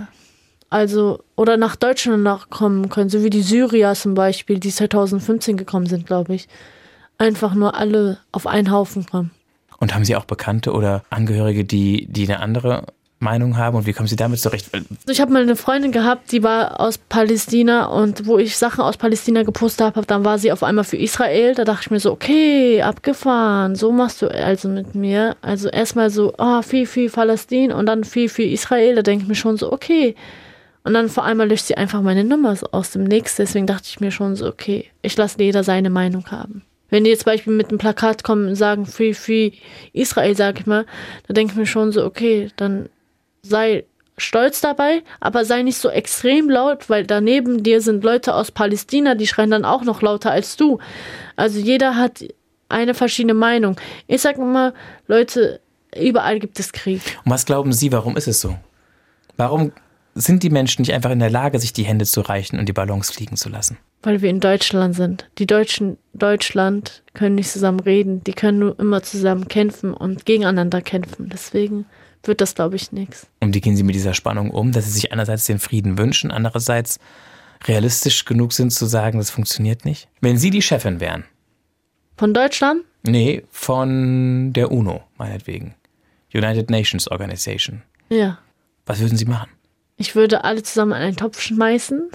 Also, oder nach Deutschland nachkommen können, so wie die Syrier zum Beispiel, die 2015 gekommen sind, glaube ich. Einfach nur alle auf einen Haufen kommen. Und haben Sie auch Bekannte oder Angehörige, die eine andere Meinung haben? Und wie kommen Sie damit zurecht? Ich habe mal eine Freundin gehabt, die war aus Palästina und wo ich Sachen aus Palästina gepostet habe, dann war sie auf einmal für Israel. Da dachte ich mir so, okay, abgefahren, so machst du also mit mir. Also erstmal so, viel Palästina und dann viel für Israel. Da denke ich mir schon so, okay. Und dann vor allem löscht sie einfach meine Nummer so aus dem Nix. Deswegen dachte ich mir schon so, okay, ich lasse jeder seine Meinung haben. Wenn die jetzt zum Beispiel mit einem Plakat kommen und sagen, für Israel, sag ich mal, da denke ich mir schon so, okay, dann sei stolz dabei, aber sei nicht so extrem laut, weil daneben dir sind Leute aus Palästina, die schreien dann auch noch lauter als du. Also jeder hat eine verschiedene Meinung. Ich sag immer, Leute, überall gibt es Krieg. Und was glauben Sie, warum ist es so? Warum sind die Menschen nicht einfach in der Lage, sich die Hände zu reichen und die Ballons fliegen zu lassen? Weil wir in Deutschland sind. Die Deutschen Deutschland können nicht zusammen reden. Die können nur immer zusammen kämpfen und gegeneinander kämpfen. Deswegen wird das, glaube ich, nichts. Und wie gehen Sie mit dieser Spannung um, dass Sie sich einerseits den Frieden wünschen, andererseits realistisch genug sind zu sagen, das funktioniert nicht? Wenn Sie die Chefin wären. Von Deutschland? Nee, von der UNO, meinetwegen. United Nations Organization. Ja. Was würden Sie machen? Ich würde alle zusammen in einen Topf schmeißen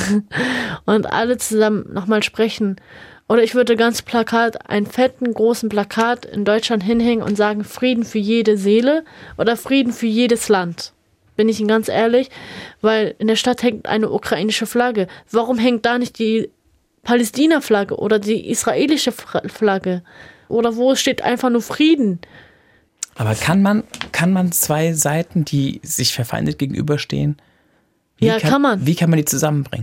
und alle zusammen nochmal sprechen. Oder ich würde ganz Plakat, einen fetten, großen Plakat in Deutschland hinhängen und sagen, Frieden für jede Seele oder Frieden für jedes Land. Bin ich Ihnen ganz ehrlich, weil in der Stadt hängt eine ukrainische Flagge. Warum hängt da nicht die Palästina-Flagge oder die israelische Flagge? Oder wo steht einfach nur Frieden? Aber kann man zwei Seiten, die sich verfeindet gegenüberstehen, kann man. Wie kann man die zusammenbringen?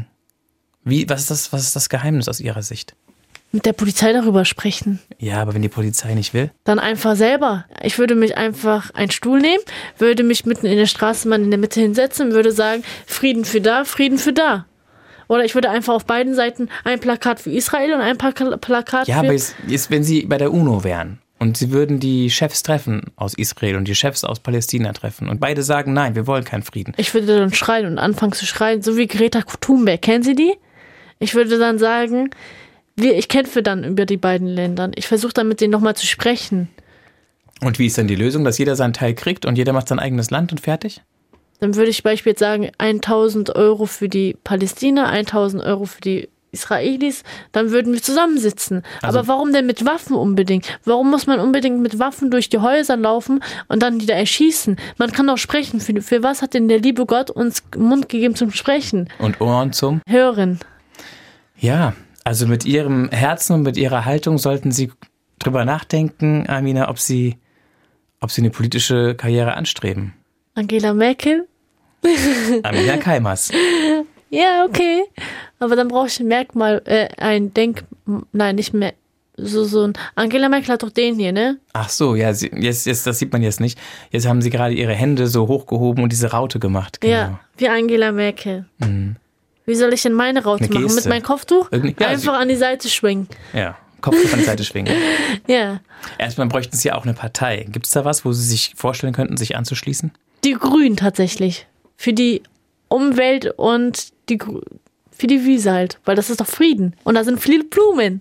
Was ist das Geheimnis aus Ihrer Sicht? Mit der Polizei darüber sprechen. Ja, aber wenn die Polizei nicht will? Dann einfach selber. Ich würde mich einfach einen Stuhl nehmen, würde mich mitten in der Straßenbahn in der Mitte hinsetzen und würde sagen, Frieden für da, Frieden für da. Oder ich würde einfach auf beiden Seiten ein Plakat für Israel und ein Plakat für... Ja, aber jetzt, wenn Sie bei der UNO wären und Sie würden die Chefs treffen aus Israel und die Chefs aus Palästina treffen und beide sagen, nein, wir wollen keinen Frieden. Ich würde dann schreien und anfangen zu schreien, so wie Greta Thunberg. Kennen Sie die? Ich würde dann sagen... Ich kämpfe dann über die beiden Länder. Ich versuche dann mit denen nochmal zu sprechen. Und wie ist dann die Lösung, dass jeder seinen Teil kriegt und jeder macht sein eigenes Land und fertig? Dann würde ich beispielsweise sagen, 1.000 Euro für die Palästina, 1.000 Euro für die Israelis. Dann würden wir zusammensitzen. Also, aber warum denn mit Waffen unbedingt? Warum muss man unbedingt mit Waffen durch die Häuser laufen und dann die da erschießen? Man kann doch sprechen. Für was hat denn der liebe Gott uns Mund gegeben zum Sprechen? Und Ohren zum Hören. Ja. Also mit Ihrem Herzen und mit Ihrer Haltung sollten Sie drüber nachdenken, Amina, ob Sie eine politische Karriere anstreben. Angela Merkel? Amina Kaimaz. Ja, okay. Aber dann brauche ich ein Merkmal, nicht mehr. So ein. Angela Merkel hat doch den hier, ne? Ach so, ja, jetzt, das sieht man jetzt nicht. Jetzt haben Sie gerade Ihre Hände so hochgehoben und diese Raute gemacht. Genau. Ja, wie Angela Merkel. Mhm. Wie soll ich denn meine Raute machen? Mit meinem Kopftuch? Ja, einfach an die Seite schwingen. Ja, Kopftuch an die Seite schwingen. Ja. Erstmal bräuchten Sie ja auch eine Partei. Gibt es da was, wo Sie sich vorstellen könnten, sich anzuschließen? Die Grünen tatsächlich. Für die Umwelt und für die Wiese halt. Weil das ist doch Frieden. Und da sind viele Blumen.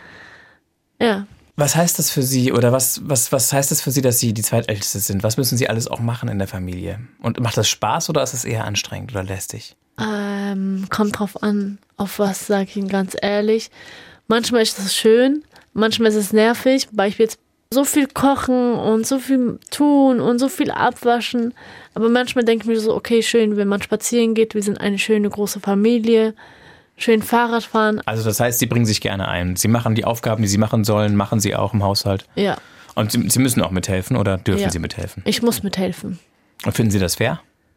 Ja. Was heißt das für Sie oder was heißt das für Sie, dass Sie die Zweitälteste sind? Was müssen Sie alles auch machen in der Familie? Und macht das Spaß oder ist es eher anstrengend oder lästig? Kommt drauf an, auf was, sage ich Ihnen ganz ehrlich. Manchmal ist es schön, manchmal ist es nervig, weil ich jetzt so viel kochen und so viel tun und so viel abwaschen. Aber manchmal denke ich mir so, okay, schön, wenn man spazieren geht, wir sind eine schöne große Familie, schön Fahrrad fahren. Also das heißt, Sie bringen sich gerne ein. Sie machen die Aufgaben, die Sie machen sollen, machen Sie auch im Haushalt. Ja. Und Sie müssen auch mithelfen oder dürfen Sie mithelfen? Ich muss mithelfen. Und finden Sie das fair?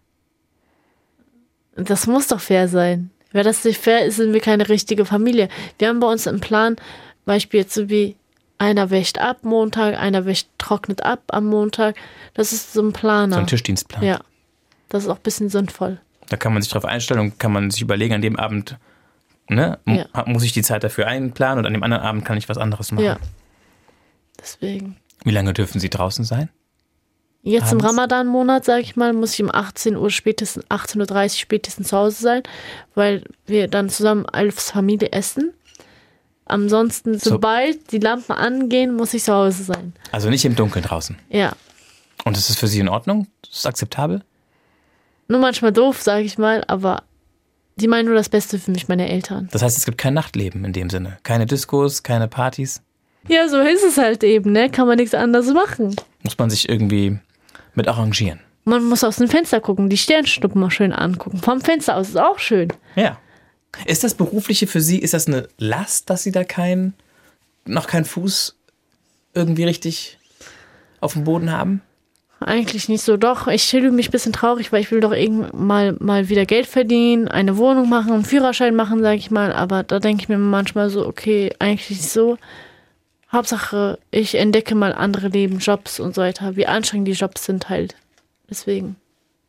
Das muss doch fair sein. Wenn das nicht fair ist, sind wir keine richtige Familie. Wir haben bei uns im Plan, Beispiel jetzt so wie einer wäscht ab Montag, einer trocknet ab am Montag. Das ist so ein Planer. So ein Tischdienstplan. Ja, das ist auch ein bisschen sinnvoll. Da kann man sich drauf einstellen und kann man sich überlegen, an dem Abend, ne, muss ich die Zeit dafür einplanen und an dem anderen Abend kann ich was anderes machen. Ja, deswegen. Wie lange dürfen Sie draußen sein? Jetzt im Ramadan-Monat, sage ich mal, muss ich um 18:30 Uhr spätestens zu Hause sein, weil wir dann zusammen als Familie essen. Ansonsten, sobald die Lampen angehen, muss ich zu Hause sein. Also nicht im Dunkeln draußen? Ja. Und ist das für Sie in Ordnung? Ist das akzeptabel? Nur manchmal doof, sage ich mal, aber die meinen nur das Beste für mich, meine Eltern. Das heißt, es gibt kein Nachtleben in dem Sinne? Keine Diskos, keine Partys? Ja, so ist es halt eben, ne? Kann man nichts anderes machen. Muss man sich irgendwie mit arrangieren. Man muss aus dem Fenster gucken, die Sternschnuppen mal schön angucken. Vom Fenster aus ist auch schön. Ja. Ist das Berufliche für Sie, ist das eine Last, dass Sie da noch keinen Fuß irgendwie richtig auf dem Boden haben? Eigentlich nicht so. Doch, ich fühle mich ein bisschen traurig, weil ich will doch irgendwann mal wieder Geld verdienen, eine Wohnung machen, einen Führerschein machen, sage ich mal. Aber da denke ich mir manchmal so, okay, eigentlich nicht so. Hauptsache, ich entdecke mal andere Leben, Jobs und so weiter, wie anstrengend die Jobs sind halt. Deswegen.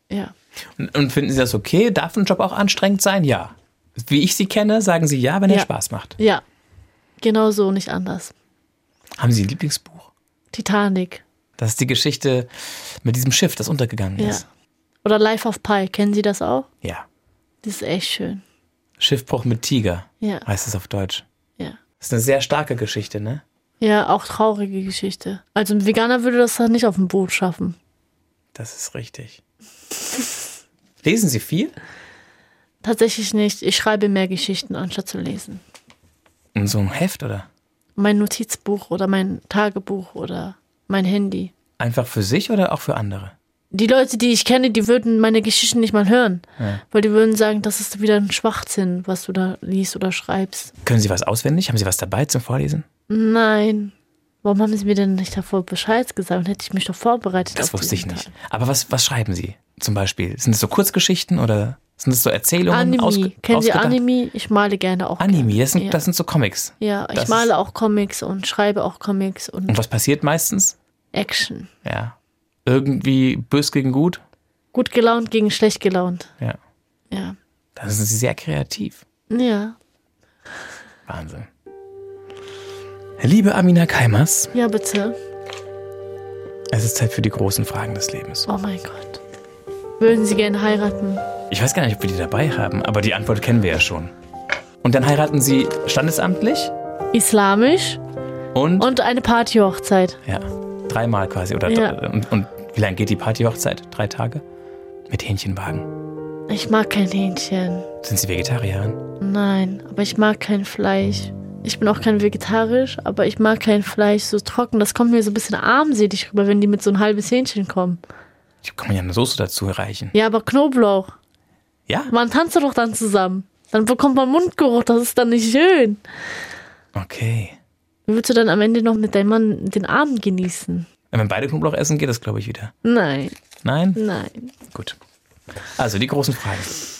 Ja. Und finden Sie das okay? Darf ein Job auch anstrengend sein? Ja. Wie ich Sie kenne, sagen Sie ja, wenn er Spaß macht. Ja, genau so, nicht anders. Haben Sie ein Lieblingsbuch? Titanic. Das ist die Geschichte mit diesem Schiff, das untergegangen ist. Oder Life of Pi, kennen Sie das auch? Ja. Das ist echt schön. Schiffbruch mit Tiger, Ja. heißt es auf Deutsch. Ja. Das ist eine sehr starke Geschichte, ne? Ja, auch traurige Geschichte. Also ein Veganer würde das dann nicht auf dem Boot schaffen. Das ist richtig. Lesen Sie viel? Tatsächlich nicht. Ich schreibe mehr Geschichten, anstatt zu lesen. In so einem Heft, oder? Mein Notizbuch oder mein Tagebuch oder mein Handy. Einfach für sich oder auch für andere? Die Leute, die ich kenne, die würden meine Geschichten nicht mal hören. Ja. Weil die würden sagen, das ist wieder ein Schwachsinn, was du da liest oder schreibst. Können Sie was auswendig? Haben Sie was dabei zum Vorlesen? Nein. Warum haben Sie mir denn nicht davor Bescheid gesagt? Dann hätte ich mich doch vorbereitet. Das auf wusste ich diesen nicht. Tag. Aber was schreiben Sie zum Beispiel? Sind es so Kurzgeschichten oder sind es so Erzählungen? Anime. Kennen Sie ausgedacht? Anime? Ich male gerne auch. Anime, gerne. das sind so Comics. Ja, ich Das male auch Comics und schreibe auch Comics und Und was passiert meistens? Action. Ja. Irgendwie bös gegen gut? Gut gelaunt gegen schlecht gelaunt. Ja. Ja. Da sind Sie sehr kreativ. Ja. Wahnsinn. Liebe Amina Kaimers, Ja, bitte. es ist Zeit für die großen Fragen des Lebens. Oh mein Gott. Würden Sie gerne heiraten? Ich weiß gar nicht, ob wir die dabei haben, aber die Antwort kennen wir ja schon. Und dann heiraten Sie standesamtlich Islamisch und eine Partyhochzeit. ja, 3-mal quasi. Oder Ja. und wie lange geht die Partyhochzeit? 3 Tage? Mit Hähnchenwagen. Ich mag kein Hähnchen. Sind Sie Vegetarierin? Nein, aber ich mag kein Fleisch. Ich bin auch kein vegetarisch, aber ich mag kein Fleisch so trocken. Das kommt mir so ein bisschen armselig rüber, wenn die mit so ein halbes Hähnchen kommen. Ich kann mir ja eine Soße dazu erreichen. Ja, aber Knoblauch. Ja? Man tanzt doch dann zusammen. Dann bekommt man Mundgeruch, das ist dann nicht schön. Okay. Wie würdest du dann am Ende noch mit deinem Mann den Abend genießen? Wenn beide Knoblauch essen, geht das, glaube ich, wieder. Nein, Nein? nein. Gut. Also, die großen Fragen.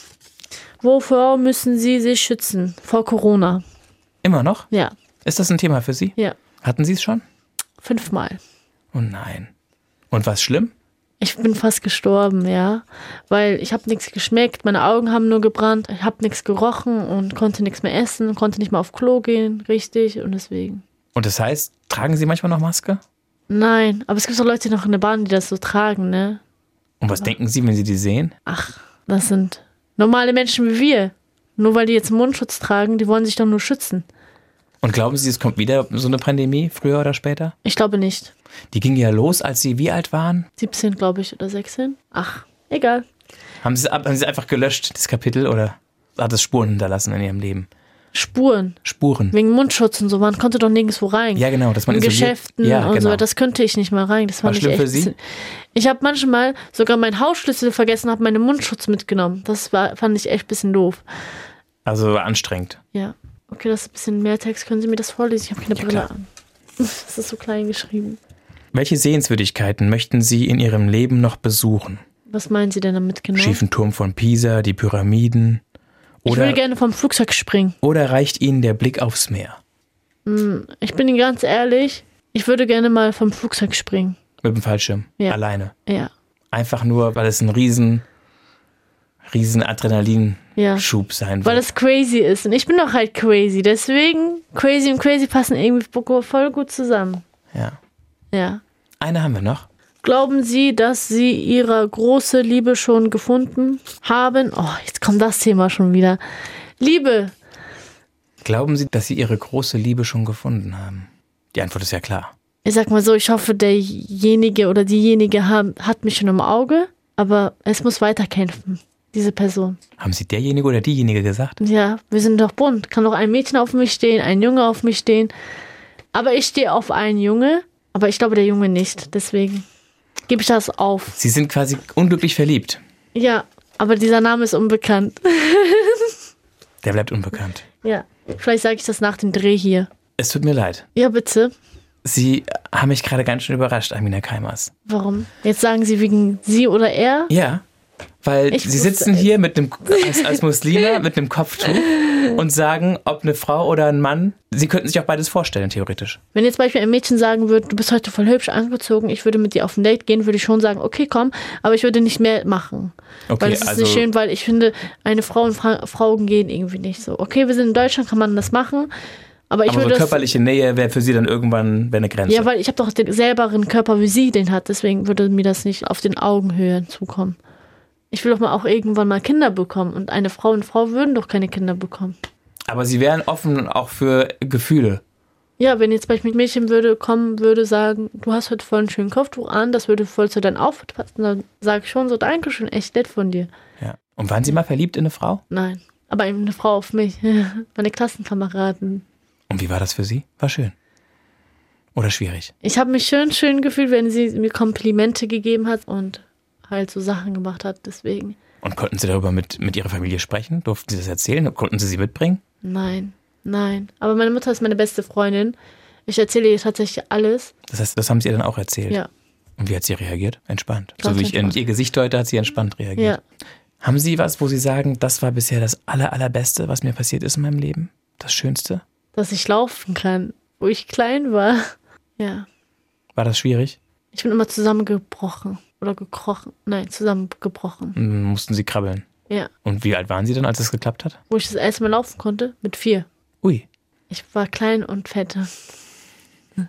Wovor müssen Sie sich schützen? Vor Corona? Immer noch? Ja, Ist das ein Thema für Sie? ja. Hatten Sie es schon? 5-mal. Oh nein. Und was schlimm? Ich bin fast gestorben, ja. Weil ich habe nichts geschmeckt, meine Augen haben nur gebrannt, ich habe nichts gerochen und konnte nichts mehr essen, konnte nicht mal auf Klo gehen, richtig, und deswegen. Und das heißt, tragen Sie manchmal noch Maske? Nein, aber es gibt so Leute noch in der Bahn, die das so tragen, ne? Und was denken Sie, wenn Sie die sehen? Ach, das sind normale Menschen wie wir. Nur weil die jetzt einen Mundschutz tragen, die wollen sich doch nur schützen. Und glauben Sie, es kommt wieder so eine Pandemie, früher oder später? Ich glaube nicht. Die ging ja los, als Sie wie alt waren? 17, glaube ich, oder 16. Ach, egal. Haben Sie einfach gelöscht, das Kapitel, oder hat es Spuren hinterlassen in Ihrem Leben? Spuren. Spuren. Wegen Mundschutz und so, man konnte doch nirgendwo rein. Ja, genau, dass man in isoliert. Geschäften Ja, und genau. so, das könnte ich nicht mal rein. Das War fand ich schlimm echt für Sie? Ich habe manchmal sogar meinen Hausschlüssel vergessen, habe meinen Mundschutz mitgenommen. Fand ich echt ein bisschen doof. Also anstrengend. Ja. Okay, das ist ein bisschen mehr Text. Können Sie mir das vorlesen? Ich habe keine Ja, Brille klar. an. Das ist so klein geschrieben. Welche Sehenswürdigkeiten möchten Sie in Ihrem Leben noch besuchen? Was meinen Sie denn damit genau? Schiefen Turm von Pisa, die Pyramiden? Ich Oder, würde gerne vom Flugzeug springen. oder reicht Ihnen der Blick aufs Meer? Ich bin Ihnen ganz ehrlich, ich würde gerne mal vom Flugzeug springen. Mit dem Fallschirm? Ja. Alleine? Ja. Einfach nur, weil es ein riesen Adrenalinschub sein Weil wird. es crazy ist. Und ich bin doch halt crazy. Deswegen, crazy und crazy passen irgendwie voll gut zusammen. Ja. Ja. Eine haben wir noch. Glauben Sie, dass Sie Ihre große Liebe schon gefunden haben? Oh, jetzt kommt das Thema schon wieder. Liebe. Glauben Sie, dass Sie Ihre große Liebe schon gefunden haben? Die Antwort ist ja klar. Ich sag mal so, ich hoffe, derjenige oder diejenige hat mich schon im Auge, aber es muss weiterkämpfen, diese Person. Haben Sie derjenige oder diejenige gesagt? Ja, wir sind doch bunt. Kann doch ein Mädchen auf mich stehen, ein Junge auf mich stehen. Aber ich stehe auf einen Junge, aber ich glaube der Junge nicht. Deswegen gebe ich das auf. Sie sind quasi unglücklich verliebt. Ja, aber dieser Name ist unbekannt. Der bleibt unbekannt. Ja, vielleicht sage ich das nach dem Dreh hier. Es tut mir leid. Ja, bitte. Sie haben mich gerade ganz schön überrascht, Amina Kaimers. Warum? Jetzt sagen Sie wegen sie oder er? Ja, weil Ich Sie wusste sitzen es. hier mit als Muslime mit einem Kopftuch und sagen, ob eine Frau oder ein Mann, sie könnten sich auch beides vorstellen, theoretisch. Wenn jetzt zum Beispiel ein Mädchen sagen würde, du bist heute voll hübsch angezogen, ich würde mit dir auf ein Date gehen, würde ich schon sagen, okay, komm, aber ich würde nicht mehr machen. Okay, weil das ist nicht schön, weil ich finde, eine Frau und Frauen gehen irgendwie nicht so. Okay, wir sind in Deutschland, kann man das machen, aber so körperliche Nähe wäre für sie dann irgendwann eine Grenze. Ja, weil ich habe doch den selberen Körper, wie sie den hat, deswegen würde mir das nicht auf den Augenhöhen zukommen. Ich will doch mal auch irgendwann mal Kinder bekommen und eine Frau und Frau würden doch keine Kinder bekommen. Aber sie wären offen auch für Gefühle. Ja, wenn jetzt beispielsweise ein Mädchen würde sagen, du hast heute voll einen schönen Kopftuch an, das würde voll zu deinem Outfit passen, dann sage ich schon so, Dankeschön, echt nett von dir. Ja. Und waren Sie mal verliebt in eine Frau? Nein, aber eine Frau auf mich, meine Klassenkameraden. Und wie war das für Sie? War schön? Oder schwierig? Ich habe mich schön gefühlt, wenn sie mir Komplimente gegeben hat und halt so Sachen gemacht hat, deswegen. Und konnten Sie darüber mit Ihrer Familie sprechen? Durften Sie das erzählen? Konnten Sie mitbringen? Nein. Aber meine Mutter ist meine beste Freundin. Ich erzähle ihr tatsächlich alles. Das heißt, das haben Sie ihr dann auch erzählt? Ja. Und wie hat sie reagiert? Entspannt. Ganz so wie ich in ihr Gesicht deute, hat sie entspannt reagiert. Ja. Haben Sie was, wo Sie sagen, das war bisher das Allerbeste, was mir passiert ist in meinem Leben? Das Schönste? Dass ich laufen kann, wo ich klein war. Ja. War das schwierig? Ich bin immer zusammengebrochen. Oder gekrochen. Nein, zusammengebrochen. Mussten Sie krabbeln? Ja. Und wie alt waren Sie dann, als es geklappt hat? Wo ich das erste Mal laufen konnte? Mit 4. Ui. Ich war klein und fett. Und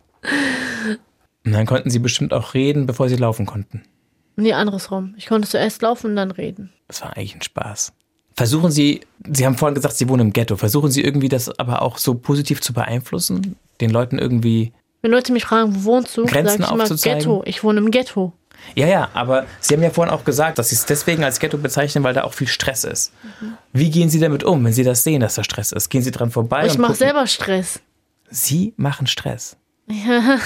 dann konnten Sie bestimmt auch reden, bevor Sie laufen konnten? Nee, andersrum. Ich konnte zuerst laufen und dann reden. Das war eigentlich ein Spaß. Versuchen Sie haben vorhin gesagt, Sie wohnen im Ghetto. Versuchen Sie irgendwie das aber auch so positiv zu beeinflussen? Den Leuten irgendwie Wenn Leute mich fragen, wo wohnst du? Grenzen sag ich immer aufzuzeigen? Ghetto. Ich wohne im Ghetto. Ja, aber Sie haben ja vorhin auch gesagt, dass Sie es deswegen als Ghetto bezeichnen, weil da auch viel Stress ist. Wie gehen Sie damit um, wenn Sie das sehen, dass da Stress ist? Gehen Sie dran vorbei? Ich mache selber Stress. Sie machen Stress? Ja.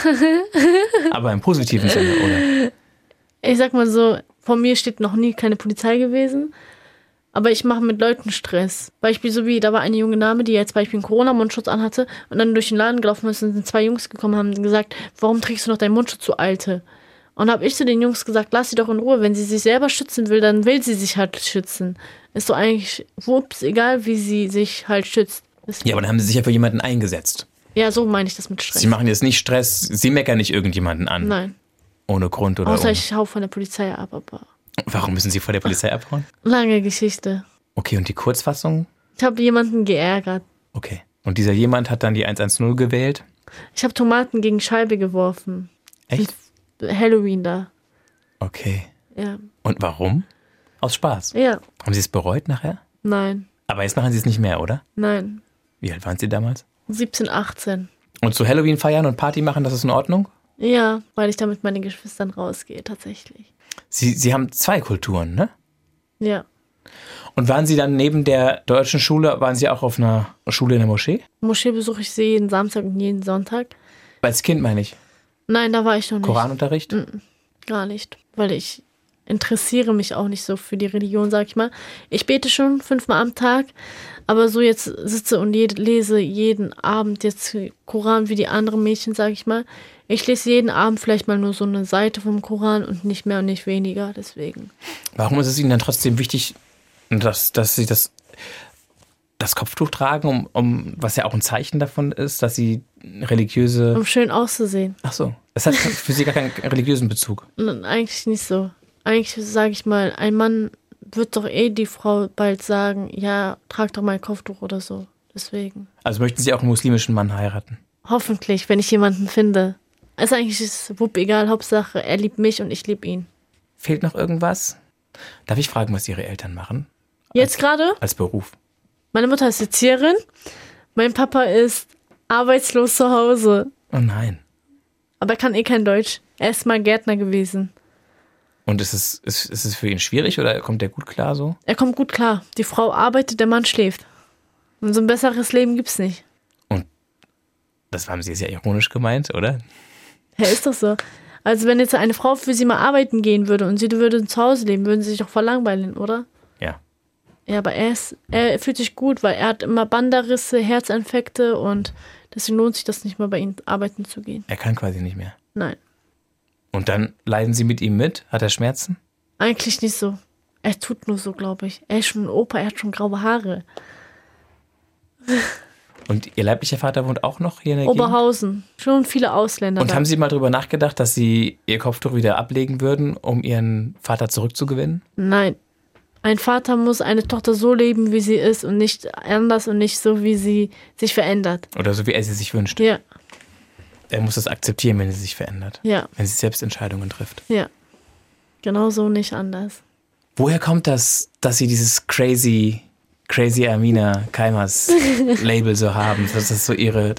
Aber im positiven Sinne, oder? Ich sag mal so, vor mir steht noch nie keine Polizei gewesen. Aber ich mache mit Leuten Stress. Beispiel so wie, da war eine junge Dame, die jetzt Beispiel einen Corona-Mundschutz anhatte und dann durch den Laden gelaufen ist und sind 2 Jungs gekommen haben gesagt, warum trägst du noch deinen Mundschutz, du Alte? Und habe ich zu den Jungs gesagt, lass sie doch in Ruhe. Wenn sie sich selber schützen will, dann will sie sich halt schützen. Ist doch eigentlich wups, egal wie sie sich halt schützt. Ja, aber dann haben Sie sich ja für jemanden eingesetzt. Ja, so meine ich das mit Stress. Sie machen jetzt nicht Stress, Sie meckern nicht irgendjemanden an. Nein. Ohne Grund oder Außer ich hau von der Polizei ab, aber... Warum müssen Sie vor der Polizei abhauen? Lange Geschichte. Okay, und die Kurzfassung? Ich habe jemanden geärgert. Okay. Und dieser jemand hat dann die 110 gewählt? Ich habe Tomaten gegen Scheibe geworfen. Echt? Halloween da. Okay. Ja. Und warum? Aus Spaß? Ja. Haben Sie es bereut nachher? Nein. Aber jetzt machen Sie es nicht mehr, oder? Nein. Wie alt waren Sie damals? 17, 18. Und zu Halloween feiern und Party machen, das ist in Ordnung? Ja, weil ich da mit meinen Geschwistern rausgehe, tatsächlich. Sie haben 2 Kulturen, ne? Ja. Und waren Sie dann neben der deutschen Schule, waren Sie auch auf einer Schule in der Moschee? Moschee besuche ich sie jeden Samstag und jeden Sonntag. Als Kind meine ich. Nein, da war ich noch nicht. Koranunterricht? Gar nicht, weil ich interessiere mich auch nicht so für die Religion, sag ich mal. Ich bete schon 5-mal am Tag, aber so jetzt sitze und lese jeden Abend jetzt Koran wie die anderen Mädchen, sag ich mal. Ich lese jeden Abend vielleicht mal nur so eine Seite vom Koran und nicht mehr und nicht weniger, deswegen. Warum ist es Ihnen dann trotzdem wichtig, dass Sie das Kopftuch tragen, was ja auch ein Zeichen davon ist, dass Sie religiöse... Um schön auszusehen. Ach so, das hat für Sie gar keinen religiösen Bezug? Eigentlich nicht so. Eigentlich sage ich mal, ein Mann wird doch die Frau bald sagen, ja, trag doch mal ein Kopftuch oder so. Deswegen. Also möchten Sie auch einen muslimischen Mann heiraten? Hoffentlich, wenn ich jemanden finde. Also eigentlich ist es egal, Hauptsache, er liebt mich und ich liebe ihn. Fehlt noch irgendwas? Darf ich fragen, was Ihre Eltern machen? Jetzt gerade? Als Beruf? Meine Mutter ist Erzieherin, mein Papa ist arbeitslos zu Hause. Oh nein. Aber er kann kein Deutsch. Er ist mal Gärtner gewesen. Und ist es für ihn schwierig oder kommt er gut klar so? Er kommt gut klar. Die Frau arbeitet, der Mann schläft. Und so ein besseres Leben gibt's nicht. Und das haben Sie jetzt ja ironisch gemeint, oder? Ja, ist doch so. Also wenn jetzt eine Frau für sie mal arbeiten gehen würde und sie würde zu Hause leben, würden sie sich doch voll langweilen, oder? Ja. Ja, aber er fühlt sich gut, weil er hat immer Banderrisse, Herzinfekte und deswegen lohnt sich das nicht mal bei ihm arbeiten zu gehen. Er kann quasi nicht mehr. Nein. Und dann leiden Sie mit ihm mit? Hat er Schmerzen? Eigentlich nicht so. Er tut nur so, glaube ich. Er ist schon ein Opa, er hat schon graue Haare. Und Ihr leiblicher Vater wohnt auch noch hier in der Gegend? Oberhausen. Schon viele Ausländer. Und da. haben Sie mal drüber nachgedacht, dass Sie Ihr Kopftuch wieder ablegen würden, um Ihren Vater zurückzugewinnen? Nein. Ein Vater muss eine Tochter so leben, wie sie ist und nicht anders und nicht so, wie sie sich verändert. Oder so, wie er sie sich wünscht? Ja. Er muss das akzeptieren, wenn sie sich verändert. Ja. Wenn sie selbst Entscheidungen trifft. Ja. Genau so, nicht anders. Woher kommt das, dass Sie dieses Crazy Amina Keimers Label so haben? Dass das so Ihr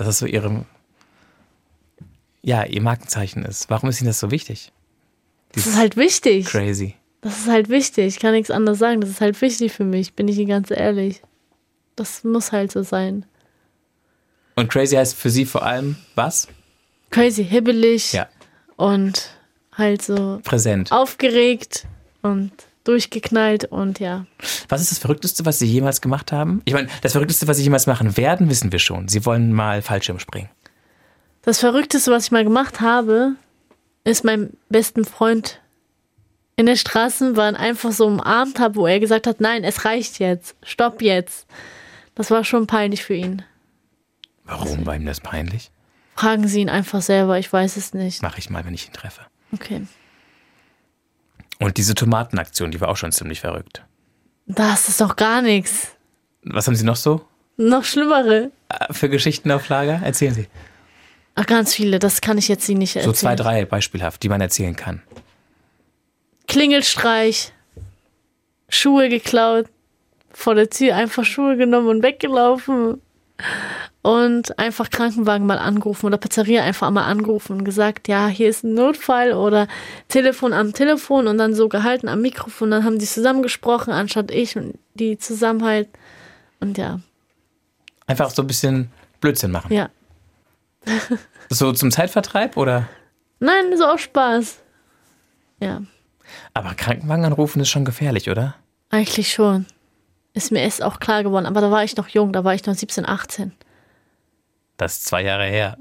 Markenzeichen ist. Warum ist Ihnen das so wichtig? Das ist halt wichtig. Crazy. Das ist halt wichtig. Ich kann nichts anderes sagen. Das ist halt wichtig für mich, bin ich Ihnen ganz ehrlich. Das muss halt so sein. Und crazy heißt für Sie vor allem was? Crazy, hibbelig. Ja. Und halt so Präsent. aufgeregt und durchgeknallt und ja. Was ist das Verrückteste, was Sie jemals gemacht haben? Ich meine, das Verrückteste, was Sie jemals machen werden, wissen wir schon. Sie wollen mal Fallschirm springen. Das Verrückteste, was ich mal gemacht habe, ist meinem besten Freund in der Straßenbahn einfach so umarmt habe, wo er gesagt hat, nein, es reicht jetzt, stopp jetzt. Das war schon peinlich für ihn. Warum war ihm das peinlich? Fragen Sie ihn einfach selber, ich weiß es nicht. Mache ich mal, wenn ich ihn treffe. Okay. Und diese Tomatenaktion, die war auch schon ziemlich verrückt. Das ist doch gar nichts. Was haben Sie noch so Noch schlimmere. für Geschichten auf Lager? Erzählen Sie. Ach, ganz viele, das kann ich jetzt Ihnen nicht erzählen. So 2, 3 beispielhaft, die man erzählen kann. Klingelstreich, Schuhe geklaut, vor der Tür einfach Schuhe genommen und weggelaufen und einfach Krankenwagen mal angerufen oder Pizzeria einfach mal angerufen und gesagt, ja, hier ist ein Notfall oder Telefon am Telefon und dann so gehalten am Mikrofon, dann haben die zusammengesprochen, anstatt ich und die zusammen halt und ja. Einfach so ein bisschen Blödsinn machen. Ja. So zum Zeitvertreib oder? Nein, so auch Spaß. Ja. Aber Krankenwagen anrufen ist schon gefährlich, oder? Eigentlich schon. Ist mir erst auch klar geworden. Aber da war ich noch jung, da war ich noch 17, 18. Das ist 2 Jahre her.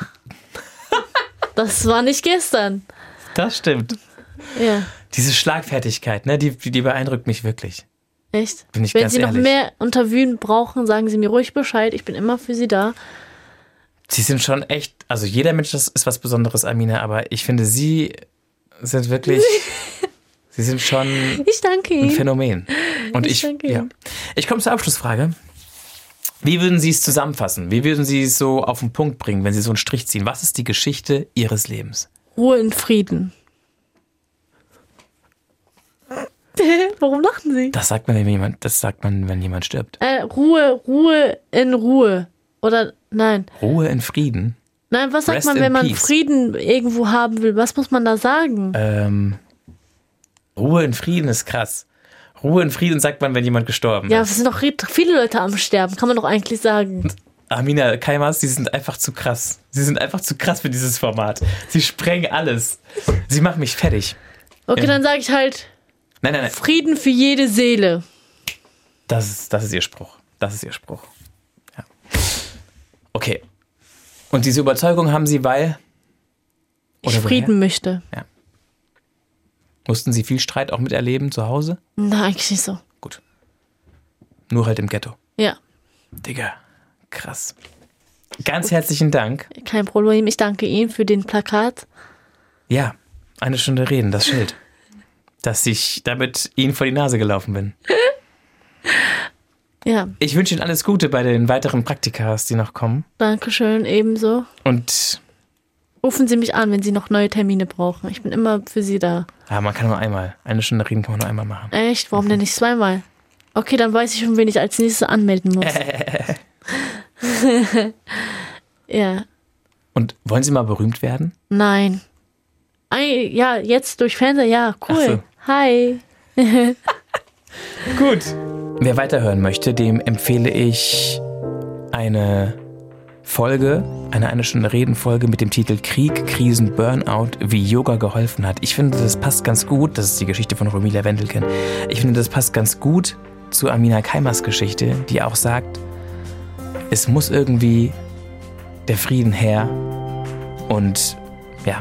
Das war nicht gestern. Das stimmt. Ja. Diese Schlagfertigkeit, ne, die beeindruckt mich wirklich. Echt? Bin ich Wenn ganz Sie noch ehrlich. mehr Interviewen brauchen, sagen Sie mir ruhig Bescheid. Ich bin immer für Sie da. Sie sind schon echt, also jeder Mensch das ist was Besonderes, Amina, aber ich finde, Sie sind wirklich, Sie sind schon Ich danke ein Ihnen. Phänomen. Und Ich danke ja. Ihnen. Ich komme zur Abschlussfrage. Wie würden Sie es zusammenfassen? Wie würden Sie es so auf den Punkt bringen, wenn Sie so einen Strich ziehen? Was ist die Geschichte Ihres Lebens? Ruhe in Frieden. Warum lachen Sie? Das sagt man, wenn jemand stirbt. Ruhe in Ruhe. Oder nein. Ruhe in Frieden. Nein, was sagt Rest man, in wenn man peace. Frieden irgendwo haben will? Was muss man da sagen? Ruhe in Frieden ist krass. Ruhe in Frieden sagt man, wenn jemand gestorben Ja, ist. es sind noch viele Leute am Sterben, kann man doch eigentlich sagen. Amina Keimers, Sie sind einfach zu krass. Sie sind einfach zu krass für dieses Format. Sie sprengen alles. Sie machen mich fertig. Okay, Ja. dann sage ich halt Nein. Frieden für jede Seele. Das ist Ihr Spruch. Das ist Ihr Spruch. Ja. Okay. Und diese Überzeugung haben Sie, weil? Ich Oder woher? Frieden möchte. Mussten Sie viel Streit auch miterleben zu Hause? Nein, eigentlich nicht so. Gut. Nur halt im Ghetto. Ja, Digga, krass. Ganz herzlichen Dank. kein Problem. Ich danke Ihnen für den Plakat. Ja, 1 Stunde reden, das Schild. Dass ich damit Ihnen vor die Nase gelaufen bin. Ja, Ich wünsche Ihnen alles Gute bei den weiteren Praktikas, die noch kommen. danke schön, ebenso. Und Rufen Sie mich an, wenn Sie noch neue Termine brauchen. Ich bin immer für Sie da. man kann nur einmal. 1 Stunde reden kann man nur einmal machen. Echt? Warum denn nicht zweimal? Okay, dann weiß ich schon, wen ich als nächstes anmelden muss. Ja, Und wollen Sie mal berühmt werden? nein. Ja, jetzt durch Fernseher, ja, cool. Hi. Gut. Wer weiterhören möchte, dem empfehle ich eine Folge, eine 1 Stunde Reden-Folge mit dem Titel Krieg, Krisen, Burnout, wie Yoga geholfen hat. Ich finde, das passt ganz gut, das ist die Geschichte von Romilia Wendelken. Ich finde, das passt ganz gut zu Amina Keimers Geschichte, die auch sagt, es muss irgendwie der Frieden her und ja,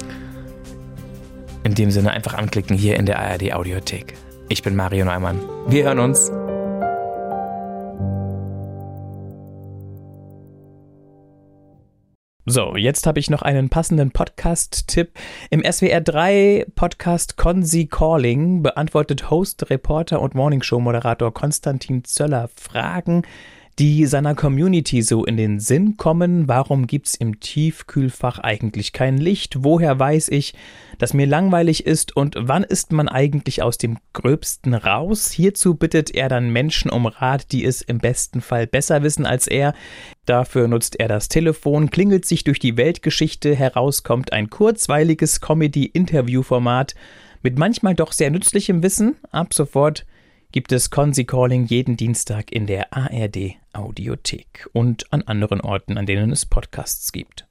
in dem Sinne einfach anklicken hier in der ARD Audiothek. Ich bin Mario Neumann. Wir hören uns. So, jetzt habe ich noch einen passenden Podcast-Tipp. Im SWR 3 Podcast Konzi Calling beantwortet Host, Reporter und Morningshow-Moderator Konstantin Zöller Fragen, die seiner Community so in den Sinn kommen. Warum gibt's im Tiefkühlfach eigentlich kein Licht? Woher weiß ich, dass mir langweilig ist? Und wann ist man eigentlich aus dem Gröbsten raus? Hierzu bittet er dann Menschen um Rat, die es im besten Fall besser wissen als er. Dafür nutzt er das Telefon, klingelt sich durch die Weltgeschichte, heraus kommt ein kurzweiliges Comedy-Interview-Format mit manchmal doch sehr nützlichem Wissen. Ab sofort gibt es Konzi Calling jeden Dienstag in der ARD Audiothek und an anderen Orten, an denen es Podcasts gibt.